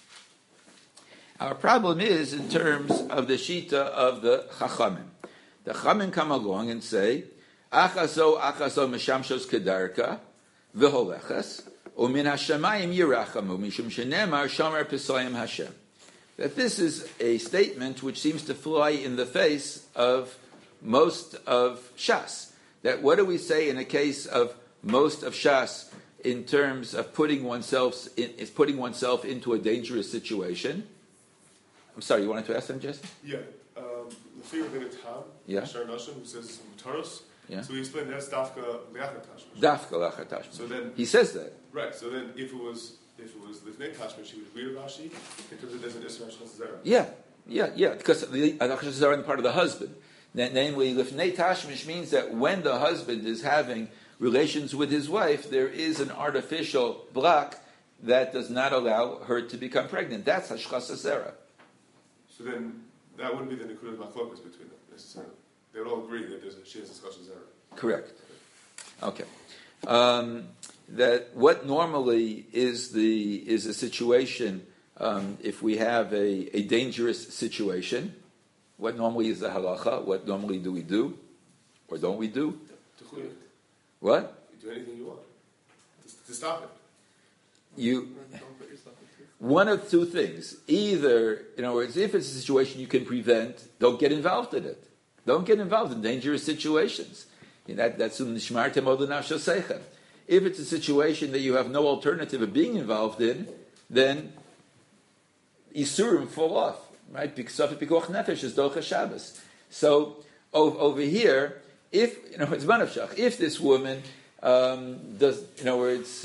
Our problem is in terms of the shita of the Chachamim. The Chachamim come along and say, Achazo meshamshos kedarka v'holechas u'min hashamayim yirachamu mishum shenemar shomer pesayim Hashem. That this is a statement which seems to fly in the face of most of Shas. That what do we say in a case of most of Shas in terms of putting oneself into a dangerous situation? I'm sorry, you wanted to ask them, Jesse? Yeah. The fear of the Tam, Yeah. Shar Nashim, who says Mutaros. Yeah. So he explained that's Dafka Leachat Tashmish. Dafka Leachat Tashmish. So then he says that. Right. So then if it was Lifnei Tashmish, she would agree with Rashi in terms of there's an Isra Hashchas Zera. Yeah. Because the Hashchas Zera on the part of the husband. Namely, Lifnei Tashmish means that when the husband is having relations with his wife, there is an artificial block that does not allow her to become pregnant. That's Hashchas Zera. So then that wouldn't be the Nekudas Machlokas between them necessarily. They would all agree that she has discussions there. Correct. Okay. That what normally is a situation if we have a dangerous situation. What normally is the halacha? What normally do we do, or don't we do? What? You do anything you want to stop it. Don't put yourself into One of two things. Either, in other words, if it's a situation you can prevent, don't get involved in it. Don't get involved in dangerous situations. That's nishmartem od nafshosechem. If it's a situation that you have no alternative of being involved in, then isurim fall off, right? Because pikuach nefesh is docha Shabbos. So over here, if it's manavshach, if this woman does, in other words,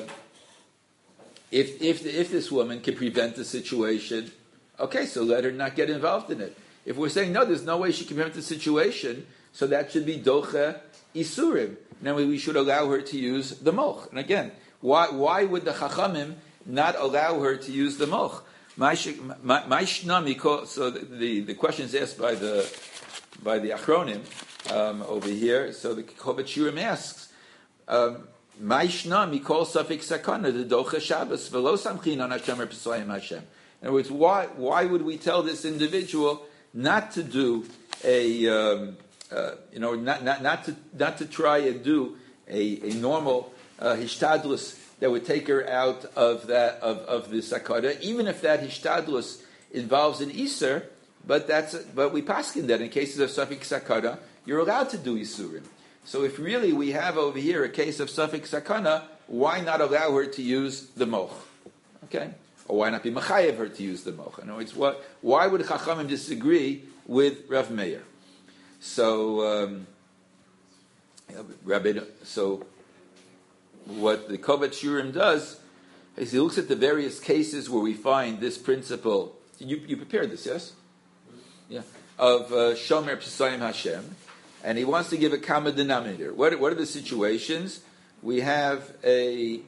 if this woman can prevent the situation, okay, so let her not get involved in it. If we're saying no, there's no way she can prevent the situation, so that should be docha isurim. Now we should allow her to use the moch. And again, why would the chachamim not allow her to use the moch? So the question is asked by the achronim over here. So the Kovet Shiurim asks, "Ma'ishna mikol safik sakana the docha Shabbos v'lo samchin on Hashem or Pesayim Hashem." In other words, why would we tell this individual not to do not to try and do a normal hishtadlus that would take her out of the sakada, even if that hishtadlus involves an iser, but we paskin that in cases of safik sakada, you're allowed to do isurim. So if really we have over here a case of safik sakana, why not allow her to use the moch? Okay, or why not be machayev her to use the moch? In other words, why would Chachamim disagree with Rav Meir? So, so what the Kovet Shiurim does is he looks at the various cases where we find this principle. You prepared this, yes? Yeah. Of Shomer Pesayim Hashem, and he wants to give a common denominator. What are the situations? We have an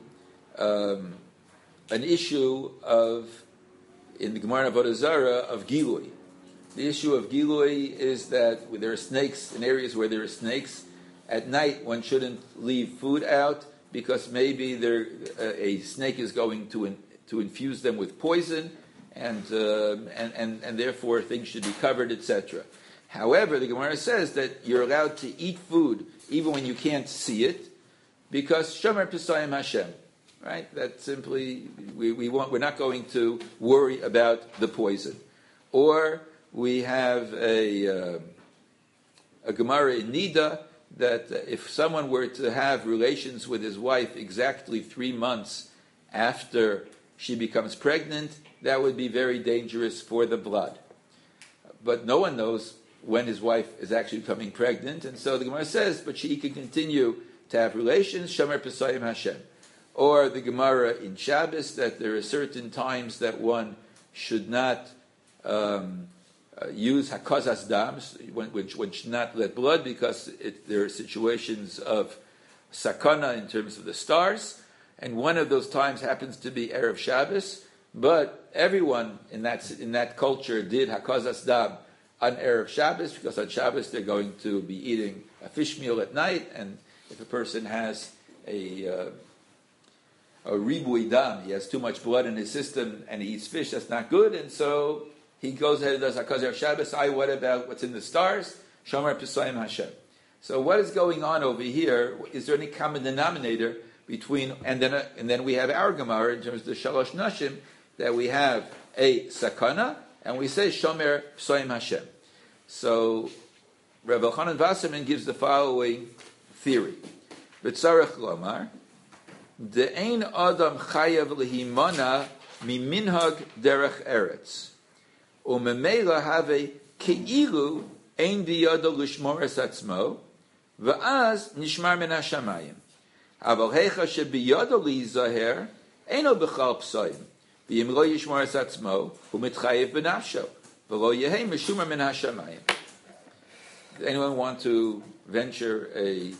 issue in the Gemara of Avodah Zarah of Gilui. The issue of Gilui is that there are snakes in areas where there are snakes. At night, one shouldn't leave food out because maybe a snake is going to infuse them with poison, and therefore things should be covered, etc. However, the Gemara says that you're allowed to eat food even when you can't see it because Shomer Pesayim Hashem. Right? That simply we're not going to worry about the poison. Or we have a Gemara in Nida that if someone were to have relations with his wife exactly 3 months after she becomes pregnant, that would be very dangerous for the blood. But no one knows when his wife is actually becoming pregnant, and so the Gemara says, but she can continue to have relations, Shomer Pesayim Hashem. Or the Gemara in Shabbos that there are certain times that one should not use hakazas dam, one should not let blood because there are situations of sakana in terms of the stars, and one of those times happens to be Erev Shabbos, but everyone in that culture did hakazas dam on Erev Shabbos because on Shabbos they're going to be eating a fish meal at night, and if a person has a ribui dam, he has too much blood in his system and he eats fish, that's not good, and so he goes ahead and does Hakazar Shabbos. What about what's in the stars? Shomer Pesayim Hashem. So what is going on over here? Is there any common denominator between, and then we have our Gemara in terms of the Shalosh Nashim, that we have a Sakana, and we say Shomer Pesayim Hashem. So Rav Elchanan Wasserman gives the following theory. B'tzarech Lomar, De'ein Adam Chayav Lehimana Miminhag Derech Eretz. Umemela have keilu ein biyado lishmor es atzmo, va'az nishmar min hashamayim. Aval hecha shebiyado lizaher eino b'chal psayim. V'yim lo yishmor es atzmo, hu mitchayev b'nafsho, v'lo yehei meshumar min hashamayim. Does anyone want to venture a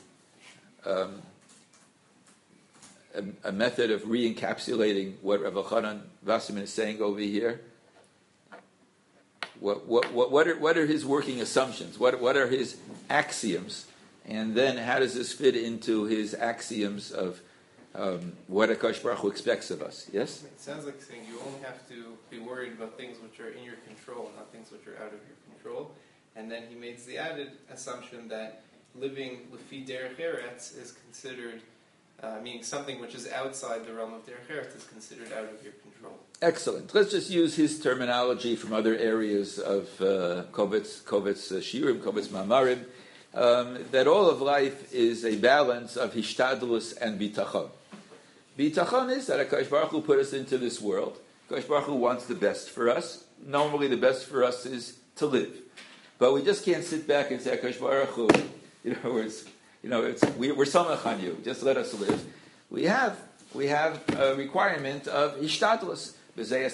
method of re-encapsulating what Rav Elchanan Wasserman is saying over here? What are his working assumptions? What are his axioms? And then how does this fit into his axioms of what HaKadosh Baruch Hu expects of us? Yes? It sounds like saying you only have to be worried about things which are in your control, not things which are out of your control. And then he makes the added assumption that living Lefi Derech Eretz is considered, meaning something which is outside the realm of Derech Eretz is considered out of your control. Excellent. Let's just use his terminology from other areas of Kovetz Shiurim, Kovetz Ma'amarim, that all of life is a balance of Hishtadlus and Bitachon. Bitachon is that HaKadosh Baruch Hu put us into this world. HaKadosh Baruch Hu wants the best for us. Normally the best for us is to live. But we just can't sit back and say, HaKadosh Baruch Hu, we're samach on you, just let us live. We have a requirement of Hishtadlus. Even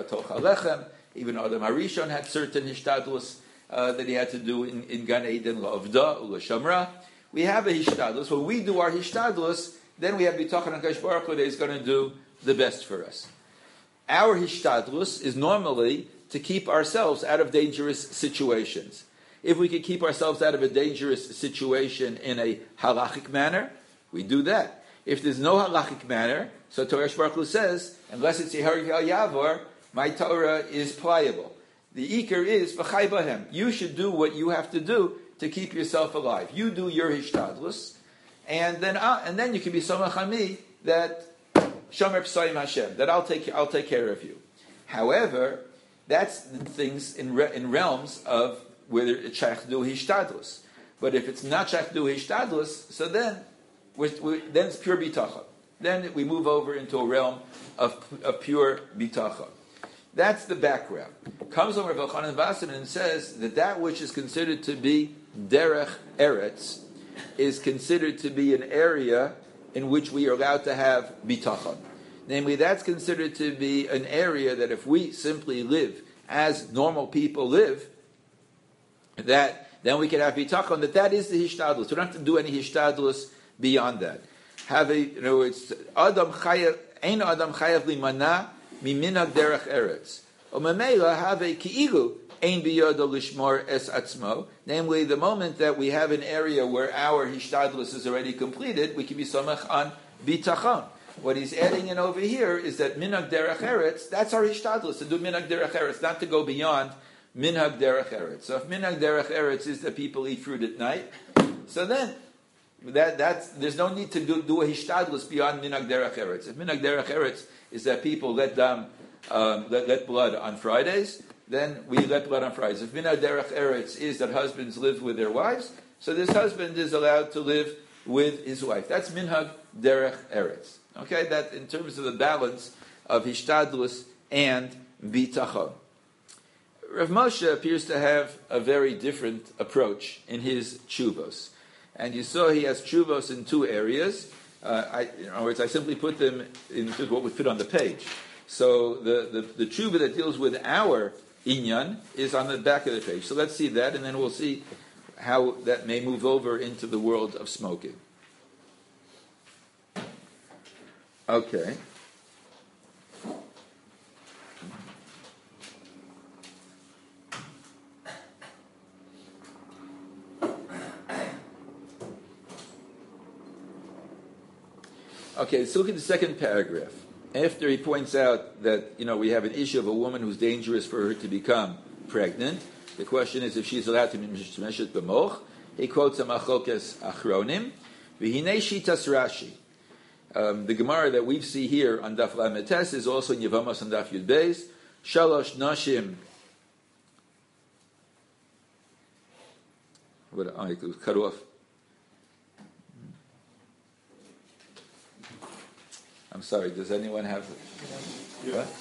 Adam Harishon had certain Hishtadlus that he had to do in Gan Eden, La'avda, U'Lashamra. We have a Hishtadlus. When we do our Hishtadlus, then we have B'tachon HaKadosh Baruch Hu that is going to do the best for us. Our Hishtadlus is normally to keep ourselves out of dangerous situations. If we could keep ourselves out of a dangerous situation in a halachic manner, we do that. If there's no halachic manner, so Torah Baruch Hu says, unless it's Yeharik al Yavor, my Torah is pliable. The Iker is v'chai bahem. You should do what you have to do to keep yourself alive. You do your hishtadlus, and then you can be somach on me that shomer p'sayim Hashem, that I'll take care of you. However, that's things in realms of whether it's shaykh do hishtadlus. But if it's not shaykh do hishtadlus, so then it's pure bitachon. Then we move over into a realm of pure bitachon. That's the background. Comes over Rav Elchanan Wasserman and says that which is considered to be derech eretz is considered to be an area in which we are allowed to have bitachon. Namely, that's considered to be an area that if we simply live as normal people live, that then we can have bitachon. That is the hishtadlus. We don't have to do any hishtadlus beyond that. It's Adam Chayav, Ein Adam Chayav Limana Miminag Derech Eretz. Omamela have a ki'ilu Ein Biyodo Lishmor Es Atzmo. Namely, the moment that we have an area where our hishtadlus is already completed, we can be samach on bitachon. What he's adding in over here is that Minag Derech Eretz, that's our hishtadlus, to do Minag Derech Eretz, not to go beyond Minhag Derech Eretz. So if Minhag Derech Eretz is that people eat fruit at night, so then there's no need to do a hishtadlus beyond Minhag Derech Eretz. If Minhag Derech Eretz is that people let blood on Fridays, then we let blood on Fridays. If Minhag Derech Eretz is that husbands live with their wives, so this husband is allowed to live with his wife. That's Minhag Derech Eretz. Okay, that in terms of the balance of hishtadlus and bitachon. Rav Moshe appears to have a very different approach in his tshuvos. And you saw he has tshuvos in two areas. In other words, I simply put them in what would fit on the page. So the tshuva that deals with our inyan is on the back of the page. So let's see that, and then we'll see how that may move over into the world of smoking. Okay. Okay, so look at the second paragraph. After he points out that, we have an issue of a woman who's dangerous for her to become pregnant, the question is if she's allowed to be mishmeshet b'moch. He quotes a machokes achronim, v'hinei shitas Rashi. The Gemara that we see here on Daf Lamed Tes is also in Yevamos on Daf Yud Beis. Shalosh nashim. It was cut off. I'm sorry, does anyone have it? Yeah. What?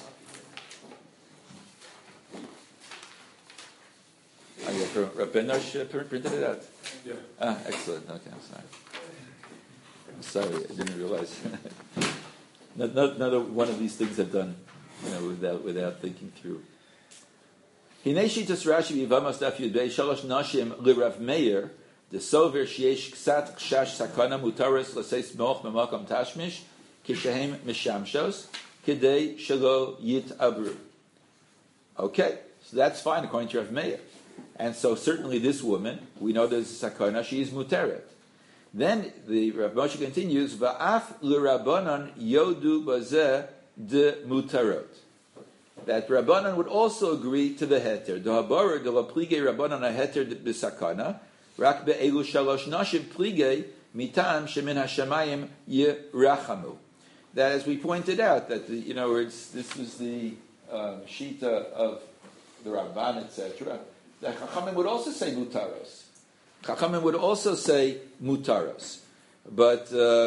Rabbeinu printed it out? Yeah. Excellent. Okay, I'm sorry, I didn't realize. Another one of these things I've done, without thinking through. Hinei shitas Rashi v'Yevamos Daf Yud Beis Shalosh nashim l'Rav Meir desover sheyesh ksat chash sakana mutaris l'seis moch b'makom tashmish kishehem mishamshos kidei shelo yit abru. Okay, So that's fine according to Rav Meir. And so certainly this woman, we know there's a sakana, she is muteret. Then the Rav Moshe continues, Va'af l'Rabbanan yodu bazeh de mutarot. That Rabbanan would also agree to the heter. D'habara de la plige Rabbanan a heter b'sakana, rak be'elu shalosh nashim plige mitam shemin hashamayim yirachamu. That, as we pointed out, that this was the shita of the Ramban, etc. That Chachamim would also say mutaros. Chachamim would also say mutaros, but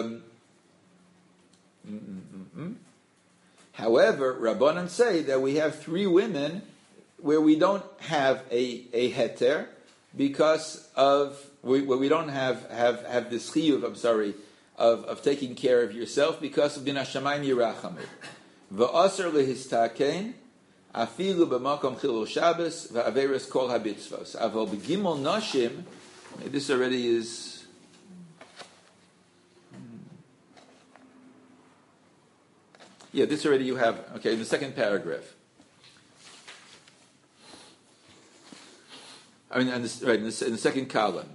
however, Rabbanan say that we have 3 women where we don't have a heter because of where we don't have the chiyuv. Of taking care of yourself because of din hashamayim yirachamu. Va'aser lehistakein afilu b'makom chilul Shabbos va'averes kol habitzvos. Aval b'gimel nashim. This already is. Yeah, this already you have. Okay, in the second paragraph. In the second column.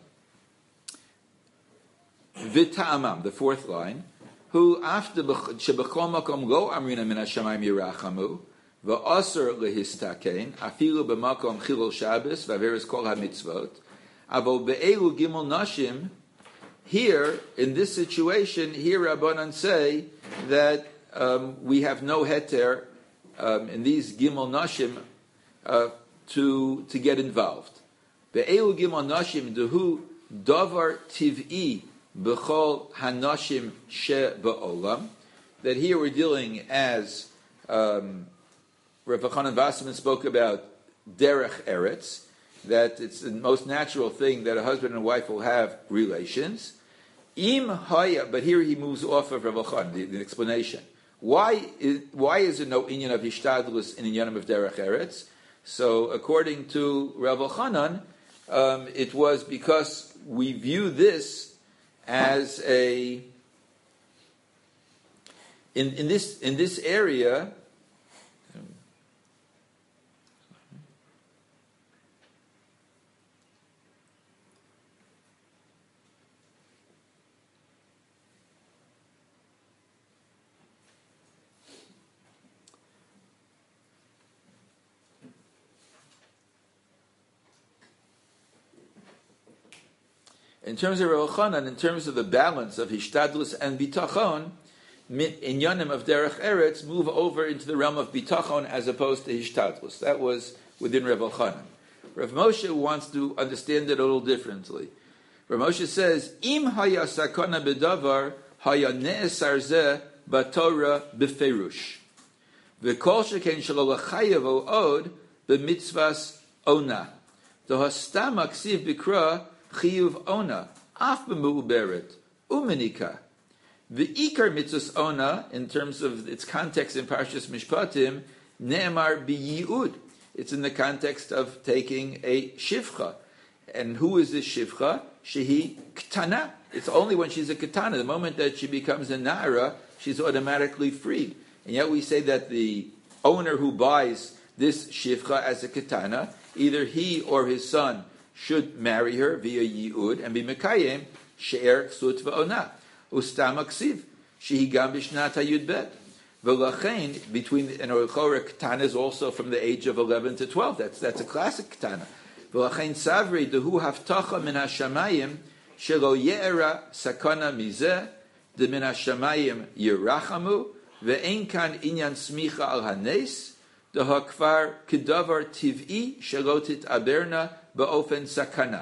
V'ta'amam, the 4th line, who after shebechol makom lo amrina min hashamayim yirachamu va'aser lehistakein afilu b'makom chilul Shabbos v'averes kol hamitzvot avol be'elu gimel nashim. Here, in this situation, here Rabbanan say that we have no heter in these gimel nashim to get involved. Be'elu gimel nashim dehu davar tiv'i b'chol hanashim she ba'olam. That here we're dealing, as Rav Chanan Wasserman spoke about, derech eretz, that it's the most natural thing that a husband and wife will have relations. Im haya, but here he moves off of Rav Chanan, the explanation. Why is there no inyan of hishtadlus in inyanim of derech eretz? So according to Rav Chanan, it was because we view this as a in this area. In terms of Rav Chanan, in terms of the balance of hishtadlus and bitachon, inyanim of derech eretz move over into the realm of bitachon as opposed to hishtadlus. That was within Rav Chanan. Rav Moshe wants to understand it a little differently. Rav Moshe says, Im haya sakana bedavar haya ne'esar zeh batorah beferush. V'kol sheken shelo lachayev od b'mitzvas ona. Dohastam aksiv bikra chiyuv ona, af b'mu'uberet, umenika. The ikar mitzvahs ona, in terms of its context in Parshas Mishpatim, ne'emar b'yi'ud. It's in the context of taking a shivcha. And who is this shivcha? Shehi ktana. It's only when she's a ketana. The moment that she becomes a nara, she's automatically freed. And yet we say that the owner who buys this shivcha as a ketana, either he or his son should marry her via yi'ud and be mekayem she'er ksut v'ona. Ustam aksiv shehi gam b'shnat hayud bet. V'lachein, between, and Orchora Ketana is also from the age of 11 to 12. That's a classic Ketana. V'lachein savri dehu haftacha min hashamayim shelo ye'era sakana mizeh de min hashamayim yirachamu ve'en kan inyan smicha al hanes deha kvar kedavar tiv'i shelo titaberna ba'ofen sakana.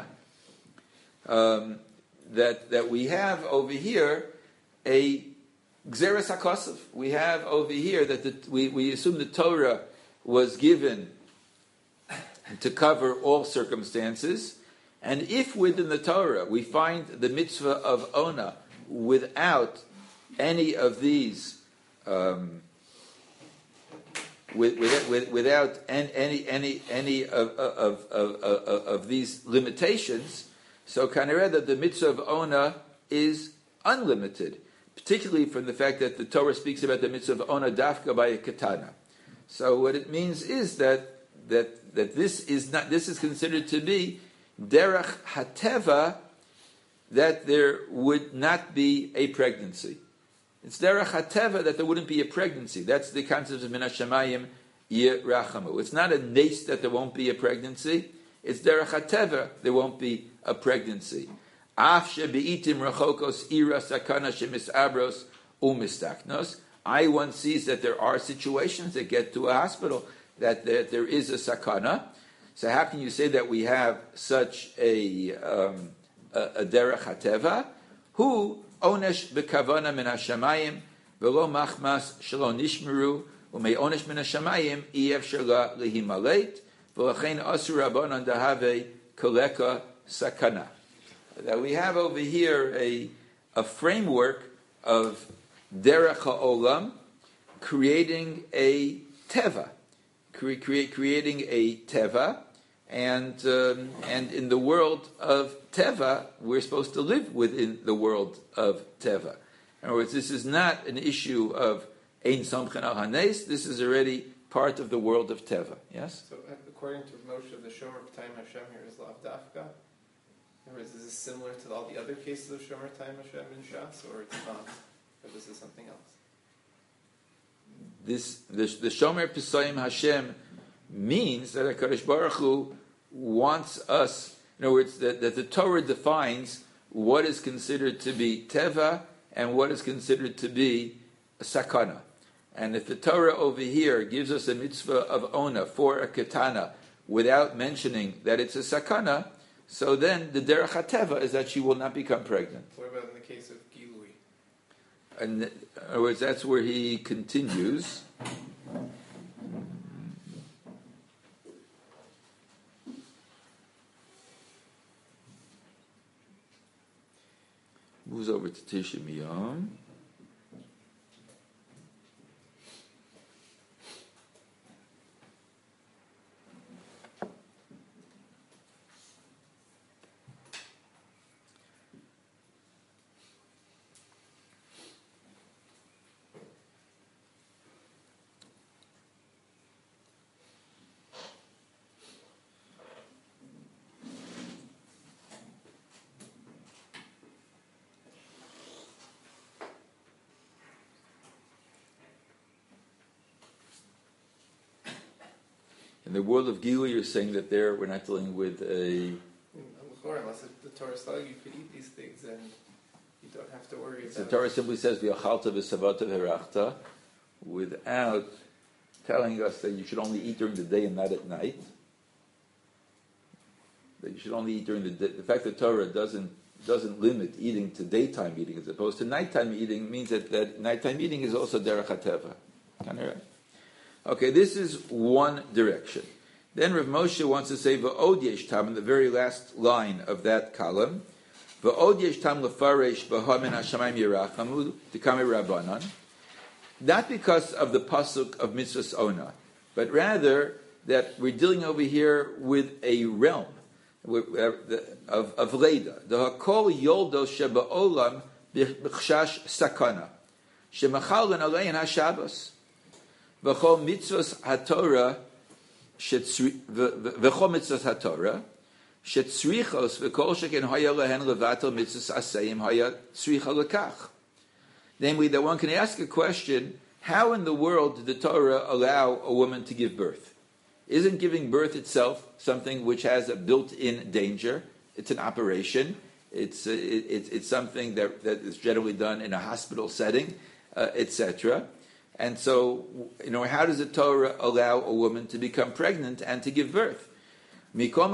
That we have over here a Gzeres HaKosov. We have over here that we assume the Torah was given to cover all circumstances, and if within the Torah we find the mitzvah of Ona without any of these, without any of these limitations, so Kanareh that the mitzvah of Ona is unlimited. Particularly from the fact that the Torah speaks about the mitzvah of ona dafka by a katana. So what it means is that that this is considered to be derech hateva, that there would not be a pregnancy. It's derech hateva that there wouldn't be a pregnancy. That's the concept of min hashamayim yirachamu. It's not a nace that there won't be a pregnancy. It's derech hateva there won't be a pregnancy. Af shebe'itim rachokos ira sakana shemisabros umistaknos. One sees that there are situations that get to a hospital that there is a sakana. So how can you say that we have such a derech hateva? Hu onesh bekavana min hashamayim velo machmas shelo nishmeru umei onesh min hashamayim iev shela lehimaleit v'lachein asur rabbanon dahave koleka sakana. That we have over here a framework of derech ha'olam, creating a teva, creating a teva, and in the world of teva, we're supposed to live within the world of teva. In other words, this is not an issue of ein somchen al hanes. This is already part of the world of teva. Yes. So, according to Moshe, the Shomer Time Hashem here is lav dafka. In other words, is this similar to all the other cases of Shomer Time Hashem in Shas, or it's not? Or this is something else? The Shomer Pesayim Hashem means that HaKadosh Baruch Hu wants us, in other words, that the Torah defines what is considered to be teva and what is considered to be a sakana. And if the Torah over here gives us a mitzvah of ona for a ketana without mentioning that it's a sakana, so then the derech hateva is that she will not become pregnant. What about in the case of Gilui? And in other words, that's where he continues. Moves over to Tisha B'Yom. In the world of Gilui, you're saying that there we're not dealing with a... Unless the Torah tells you could eat these things and you don't have to worry about The Torah simply says, V'achalta v'savata v'herachta, without telling us that you should only eat during the day and not at night. That you should only eat during the day. The fact that Torah doesn't limit eating to daytime eating as opposed to nighttime eating means that nighttime eating is also derech hateva. Kind of right. Okay, this is one direction. Then Rav Moshe wants to say v'od yesh tam in the very last line of that column. V'od yesh tam lefaresh b'ha min hashamayim yirachamu t'kamei rabbanan. Not because of the pasuk of mitzvahs ona, but rather that we're dealing over here with a realm of Leda. The hakol yoldos sheba'olam b'chshash sakana shemachal alein haShabbos. V'chol mitzvos haTorah v'chol mitzvos haTorah shetzrichos v'kol sheken haya lehen levatel mitzvos asayim haya tzricha lekach. Namely, that one can ask a question: how in the world did the Torah allow a woman to give birth? Isn't giving birth itself something which has a built-in danger? It's an operation. It's something that is generally done in a hospital setting, etc. And so, how does the Torah allow a woman to become pregnant and to give birth? Again,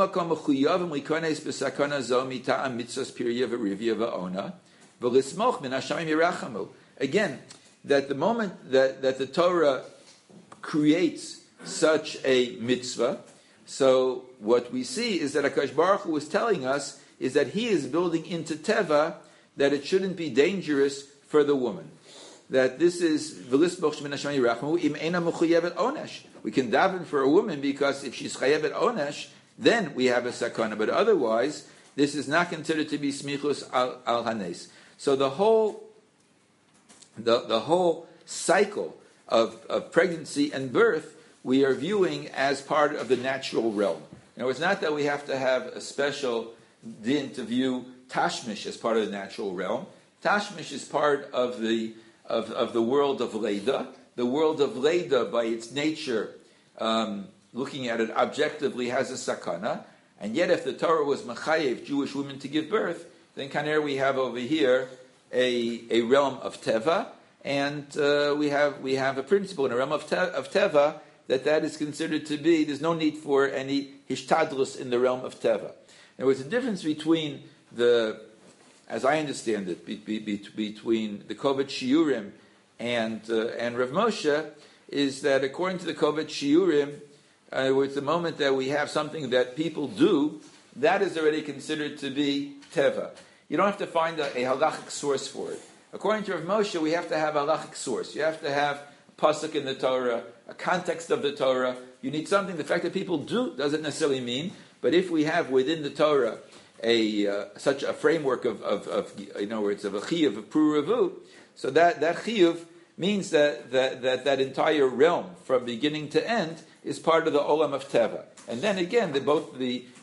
that the moment that the Torah creates such a mitzvah, so what we see is that HaKadosh Baruch Hu is telling us is that He is building into Teva that it shouldn't be dangerous for the woman. That this is v'lismoch min hashamayim yirachamu im eina mechuyevet onesh. We can daven for a woman because if she's chayevet onesh, then we have a sakana. But otherwise, this is not considered to be smichus al hanes. So the whole cycle of pregnancy and birth we are viewing as part of the natural realm. Now, it's not that we have to have a special din to view Tashmish as part of the natural realm. Tashmish is part of the world of Leda. The world of Leda, by its nature, looking at it objectively, has a sakana. And yet, if the Torah was mechayev Jewish women to give birth, then kaner we have over here a realm of teva, and we have a principle in a realm of teva that is considered to be, there's no need for any hishtadlus in the realm of teva. There was a difference between as I understand it, between the Kovet Shiurim and Rav Moshe, is that according to the Kovet Shiurim, it's the moment that we have something that people do, that is already considered to be teva. You don't have to find a halachic source for it. According to Rav Moshe, we have to have a halachic source. You have to have a pasuk in the Torah, a context of the Torah. You need something. The fact that people do doesn't necessarily mean, but if we have within the Torah such a framework of in other words, of a chiyuv, of pruruvu, so that chiyuv means that entire realm from beginning to end is part of the olam of teva. And then again, both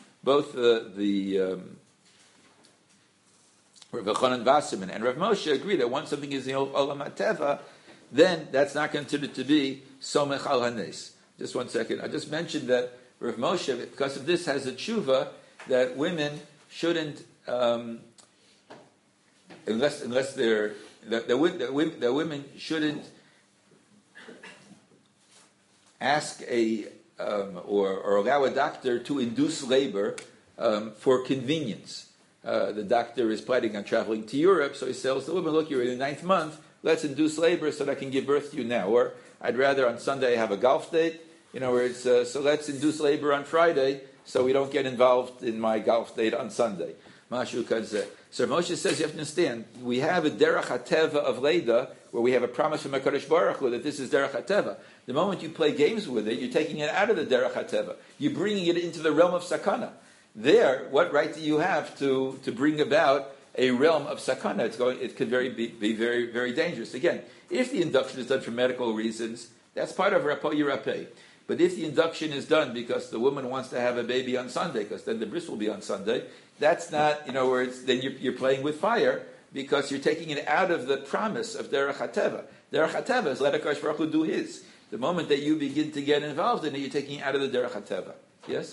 Rav Elchanan Wasserman and Rav Moshe agree that once something is the olam of teva, then that's not considered to be somech al hanes. Just 1 second. I just mentioned that Rav Moshe, because of this, has a tshuva that women shouldn't, unless they're that women shouldn't ask or allow a doctor to induce labor for convenience. The doctor is planning on traveling to Europe, so he tells the woman, "Look, you're in the 9th month. Let's induce labor so that I can give birth to you now." Or I'd rather on Sunday have a golf date. So let's induce labor on Friday so we don't get involved in my golf date on Sunday. Mashu kazeh. So Moshe says you have to understand, we have a derech hateva of Leda, where we have a promise from HaKadosh Baruch Hu that this is derech hateva. The moment you play games with it, you're taking it out of the derech hateva. You're bringing it into the realm of sakana. There, what right do you have to bring about a realm of sakana? It could be very, very dangerous. Again, if the induction is done for medical reasons, that's part of Rapo Yirapeh. But if the induction is done because the woman wants to have a baby on Sunday, because then the bris will be on Sunday, that's not, where then you're playing with fire, because you're taking it out of the promise of Derech HaTeva. Derech HaTeva is let HaKadosh Baruch Hu do his. The moment that you begin to get involved in it, you're taking it out of the Derech HaTeva. Yes?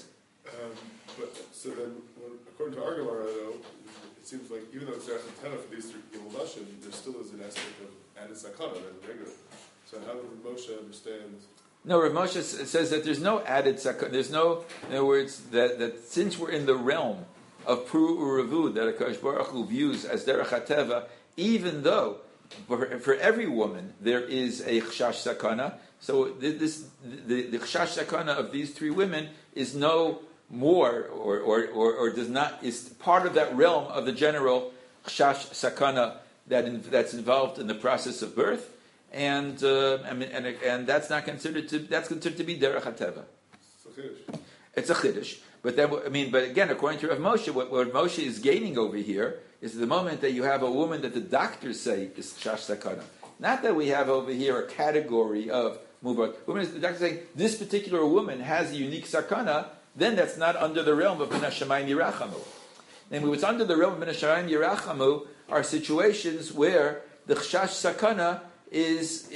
So then, according to our Gemara, though, it seems like even though it's Derech HaTeva for these three Gimel Nashim, there still is an aspect of added sakana than regular. So how would Moshe understand? No, Rav Moshe says that there's no added sakana. There's no, in other words, that since we're in the realm of Pru Uravu that HaKadosh Baruch Hu views as Derech HaTeva, even though for every woman there is a Chashash Sakana, so the Chashash Sakana of these three women is no more or does not, is part of that realm of the general Chashash Sakana that's involved in the process of birth. And that's not considered to be derech hateva. It's a chiddush, but again, according to Rav Moshe, what Moshe is gaining over here is the moment that you have a woman that the doctors say is shash sakana. Not that we have over here a category of mubar. The doctor saying this particular woman has a unique sakana, then that's not under the realm of Min Hashamayim Yirachamu. And what's under the realm of Min Hashamayim Yirachamu are situations where the chash sakana is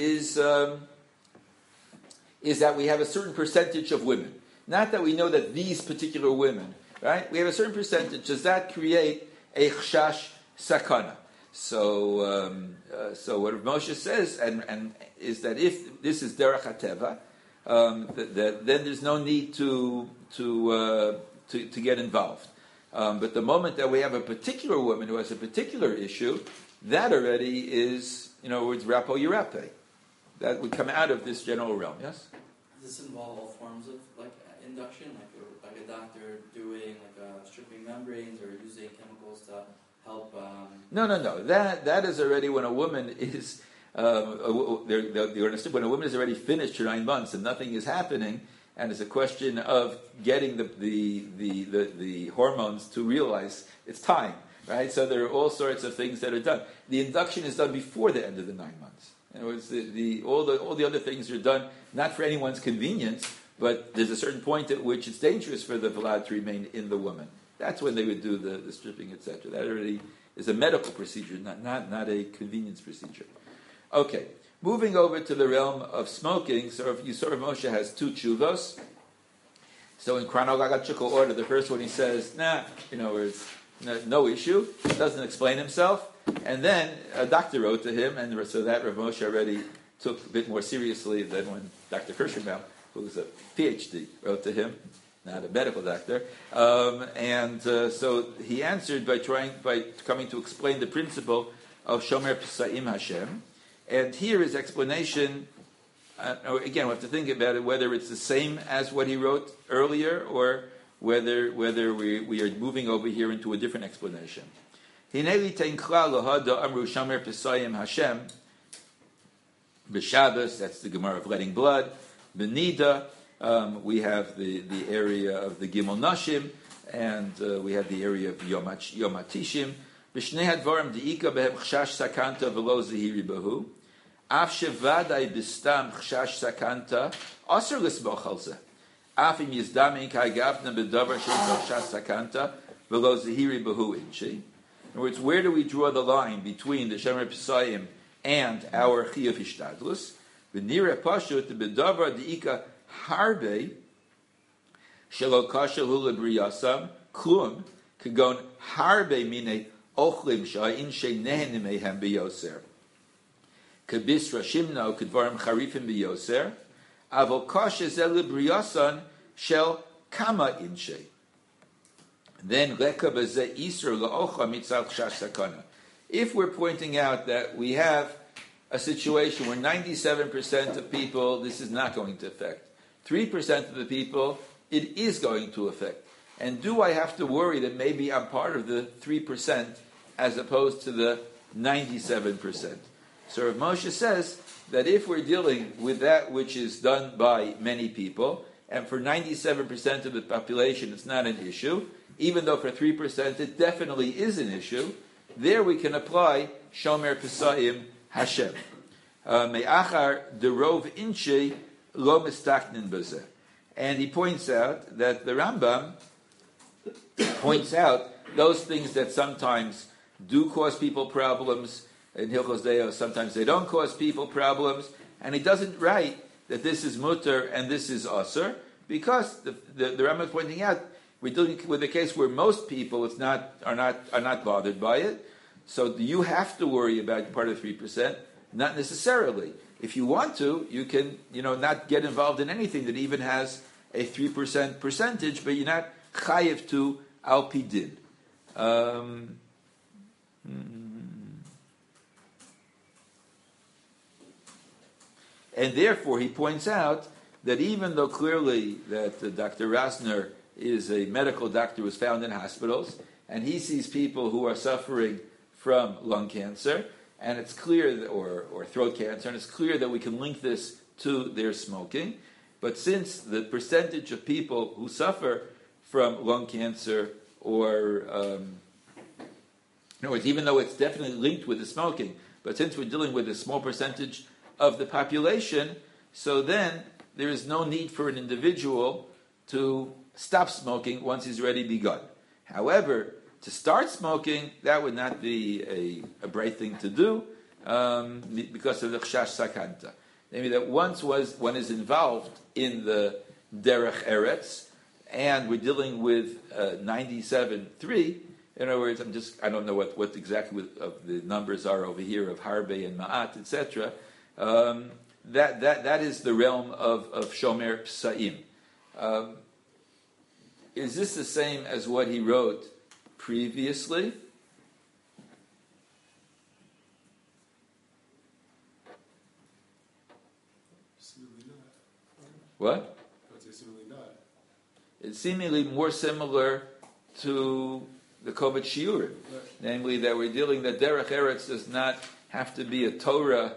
that we have a certain percentage of women. Not that we know that these particular women, right? We have a certain percentage. Does that create a chashash sakana? So what Moshe says, and is that if this is derech hateva, then there's no need to get involved. But the moment that we have a particular woman who has a particular issue, that already is, in other words, Rapo Yirapeh. That would come out of this general realm, yes? Does this involve all forms of induction, like a doctor doing stripping membranes or using chemicals to help? No. That is already when a woman is when a woman is already finished her 9 months and nothing is happening, and it's a question of getting the hormones to realize it's time. Right, so there are all sorts of things that are done. The induction is done before the end of the 9 months. In other words, all the other things are done not for anyone's convenience, but there's a certain point at which it's dangerous for the vlad to remain in the woman. That's when they would do the stripping, etc. That already is a medical procedure, not a convenience procedure. Okay, moving over to the realm of smoking. So Yisroel Moshe has two tshuvos. So in chronological order, the first one he says, it's no issue, doesn't explain himself. And then a doctor wrote to him, and so that Rav Moshe already took a bit more seriously than when Dr. Kirschenbaum, who was a PhD, wrote to him, not a medical doctor. So he answered by coming to explain the principle of Shomer P'sa'im Hashem. And here his explanation, again, we have to think about it, whether it's the same as what he wrote earlier, or whether we are moving over here into a different explanation. Hineli tein klal lohada amru Shomer P'sa'im Hashem. B'Shabbos, that's the Gemara of letting blood. B'Nida, we have the area of the Gimel Nashim, and we have the area of Yom HaTishim. B'Shnei Hadvarim De'ika Behem Chshash Sakanta V'lo Zehiri Bahu. Af Shevadai B'Stam Chshash Sakanta Aser L'Smoch Al Zeh. Af Im Yizdamin Kai Gavna B'Davar Shein Chshash Sakanta V'lo Zehiri Bahu Inchi. In other words, where do we draw the line between the Shomer P'sa'im and our Chiyuv Hishtadlus? V'nira Pashut B'Davar De'ika Harbe Shelo Kasha Hula Briyasam Klum Kagon Harbe Mine Ochlim Sha'in She'nehenim Ehem B'Yoser Kabisra Shimno Kedvarim Charifim B'Yoser Avol Kasha Zele Briyasan Shel Kama Inshe. Then Leka B'Zeh Isra La'ocha Mitzal Chshash Sakana. If we're pointing out that we have a situation where 97% of people this is not going to affect, 3% of the people it is going to affect, and do I have to worry that maybe I'm part of the 3% as opposed to the 97%? So Rav Moshe says that if we're dealing with that which is done by many people, and for 97% of the population it's not an issue, even though for 3% it definitely is an issue, there we can apply Shomer P'sa'im Hashem. Me'achar derov inche lo mistaknin b'zeh. And he points out that the Rambam points out those things that sometimes do cause people problems. In Hilchos Deo, sometimes they don't cause people problems. And he doesn't write that this is mutter and this is asur, because the Rambam is pointing out we're dealing with a case where most people are not bothered by it. So do you have to worry about part of 3%? Not necessarily. If you want to, you can, not get involved in anything that even has a 3% percentage, but you're not chayiv to al pi din. And therefore, he points out that even though clearly that Dr. Rasner is a medical doctor who was found in hospitals, and he sees people who are suffering from lung cancer, and it's clear, or throat cancer, and it's clear that we can link this to their smoking. But since the percentage of people who suffer from lung cancer, or in other words, even though it's definitely linked with the smoking, but since we're dealing with a small percentage of the population, so then there is no need for an individual to stop smoking once he's already begun. However, to start smoking, that would not be a bright thing to do because of the chshash sakanta. Maybe that once one is involved in the derech eretz, and we're dealing with 97.3. In other words, I don't know what exactly of the numbers are over here of harbe and ma'at, etc. That is the realm of shomer psa'im. Is this the same as what he wrote previously? Seemingly not. What? I would say seemingly not. It's seemingly more similar to the Kovet Shiurim, Right. namely that we're dealing that Derech Eretz does not have to be a Torah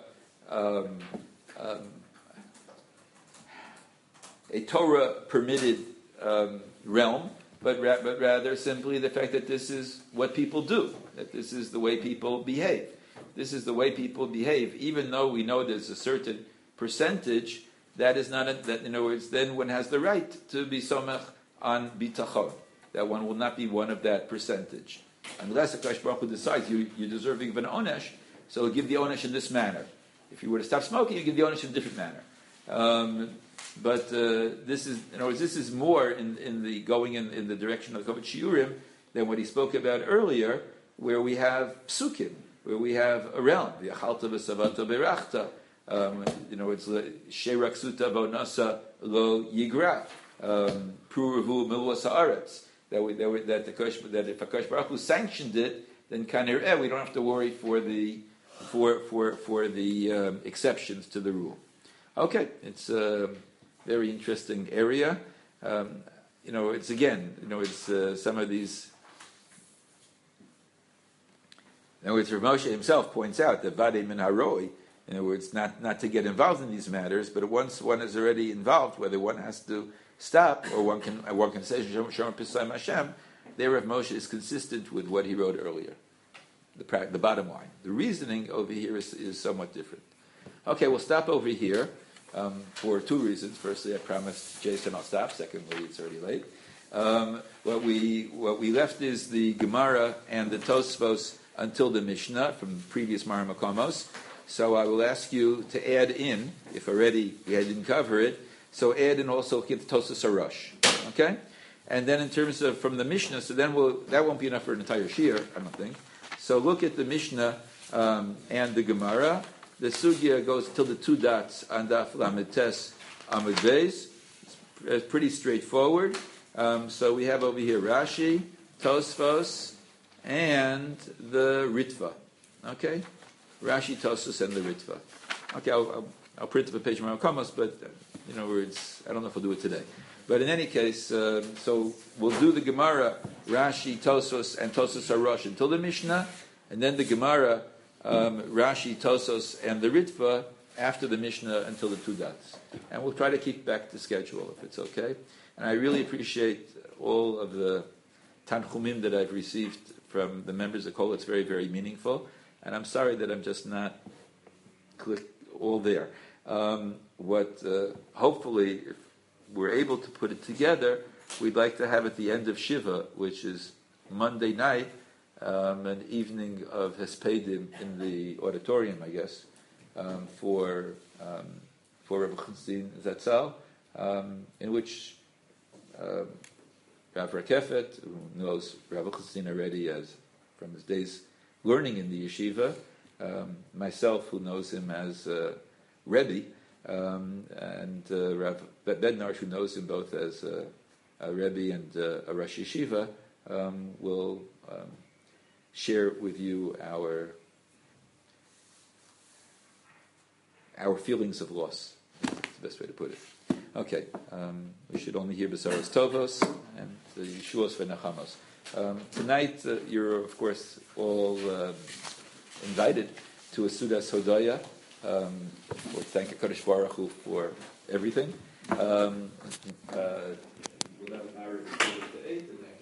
permitted realm, but rather simply the fact that this is what people do, that this is the way people behave. This is the way people behave, even though we know there's a certain percentage. That is not that. In other words, then one has the right to be somech on bitachon. That one will not be one of that percentage, unless Akash Baruch Hu decides you're deserving of an onesh. So he'll give the onesh in this manner. If you were to stop smoking, you give the onesh in a different manner. But this is, in other words, this is more in the going in the direction of the Kovet Shiurim than what he spoke about earlier, where we have psukim, where we have a realm, the achalta v'savata berachta. It's sherak suta vonasa lo yigra, pruruvu miluas haaretz. That if Akash Baruch Hu sanctioned it, then kanireh we don't have to worry for the exceptions to the rule. Okay, it's a very interesting area. It's again, it's some of these. In other words, Rav Moshe himself points out that vadei min haroi. In other words, not to get involved in these matters, but once one is already involved, whether one has to stop or one can say Shem Pisayim Hashem, there Rav Moshe is consistent with what he wrote earlier. The bottom line, the reasoning over here is somewhat different. Okay, we'll stop over here for two reasons. Firstly, I promised Jason I'll stop. Secondly, it's already late. What we left is the Gemara and the Tosfos until the Mishnah from previous Mar Makomos. So I will ask you to add in, if already we didn't cover it, so add in also get the Tosfos Harosh. Okay? And then in terms of from the Mishnah, so then that won't be enough for an entire shiur, I don't think. So look at the Mishnah and the Gemara. The Sugya goes till the two dots on Daf Lamed Tes Amud Beis. It's pretty straightforward. So we have over here Rashi, Tosfos, and the Ritva. Okay? Rashi, Tosfos, and the Ritva. Okay, I'll print up a page of my Komos, but I don't know if I'll do it today. But in any case, so we'll do the Gemara, Rashi, Tosfos, and Tosfos Harosh until the Mishnah, and then the Gemara, Rashi, Tosfos, and the Ritva after the Mishnah until the two dots. And we'll try to keep back to schedule if it's okay. And I really appreciate all of the tanchumim that I've received from the members of Kol. It's very, very meaningful. And I'm sorry that I'm just not all there. Hopefully, if we're able to put it together, we'd like to have at the end of Shiva, which is Monday night, an evening of Hespedim in the auditorium, I guess, for Rabbi Chutstein Zatzal, in which Rav Rakefet, who knows Rabbi Chutstein already as from his days learning in the yeshiva, myself, who knows him as Rebbe, and Rav Bednar, who knows him both as a Rebbe and a Rosh Yeshiva, will share with you our feelings of loss. That's the best way to put it. Okay, we should only hear Besaros Tovos and the Yeshuos V'Nachamos. Tonight, you're of course all invited to a Sudas Hodaya. We'll thank HaKadosh Baruch Hu for everything. We'll have an hour to 8 and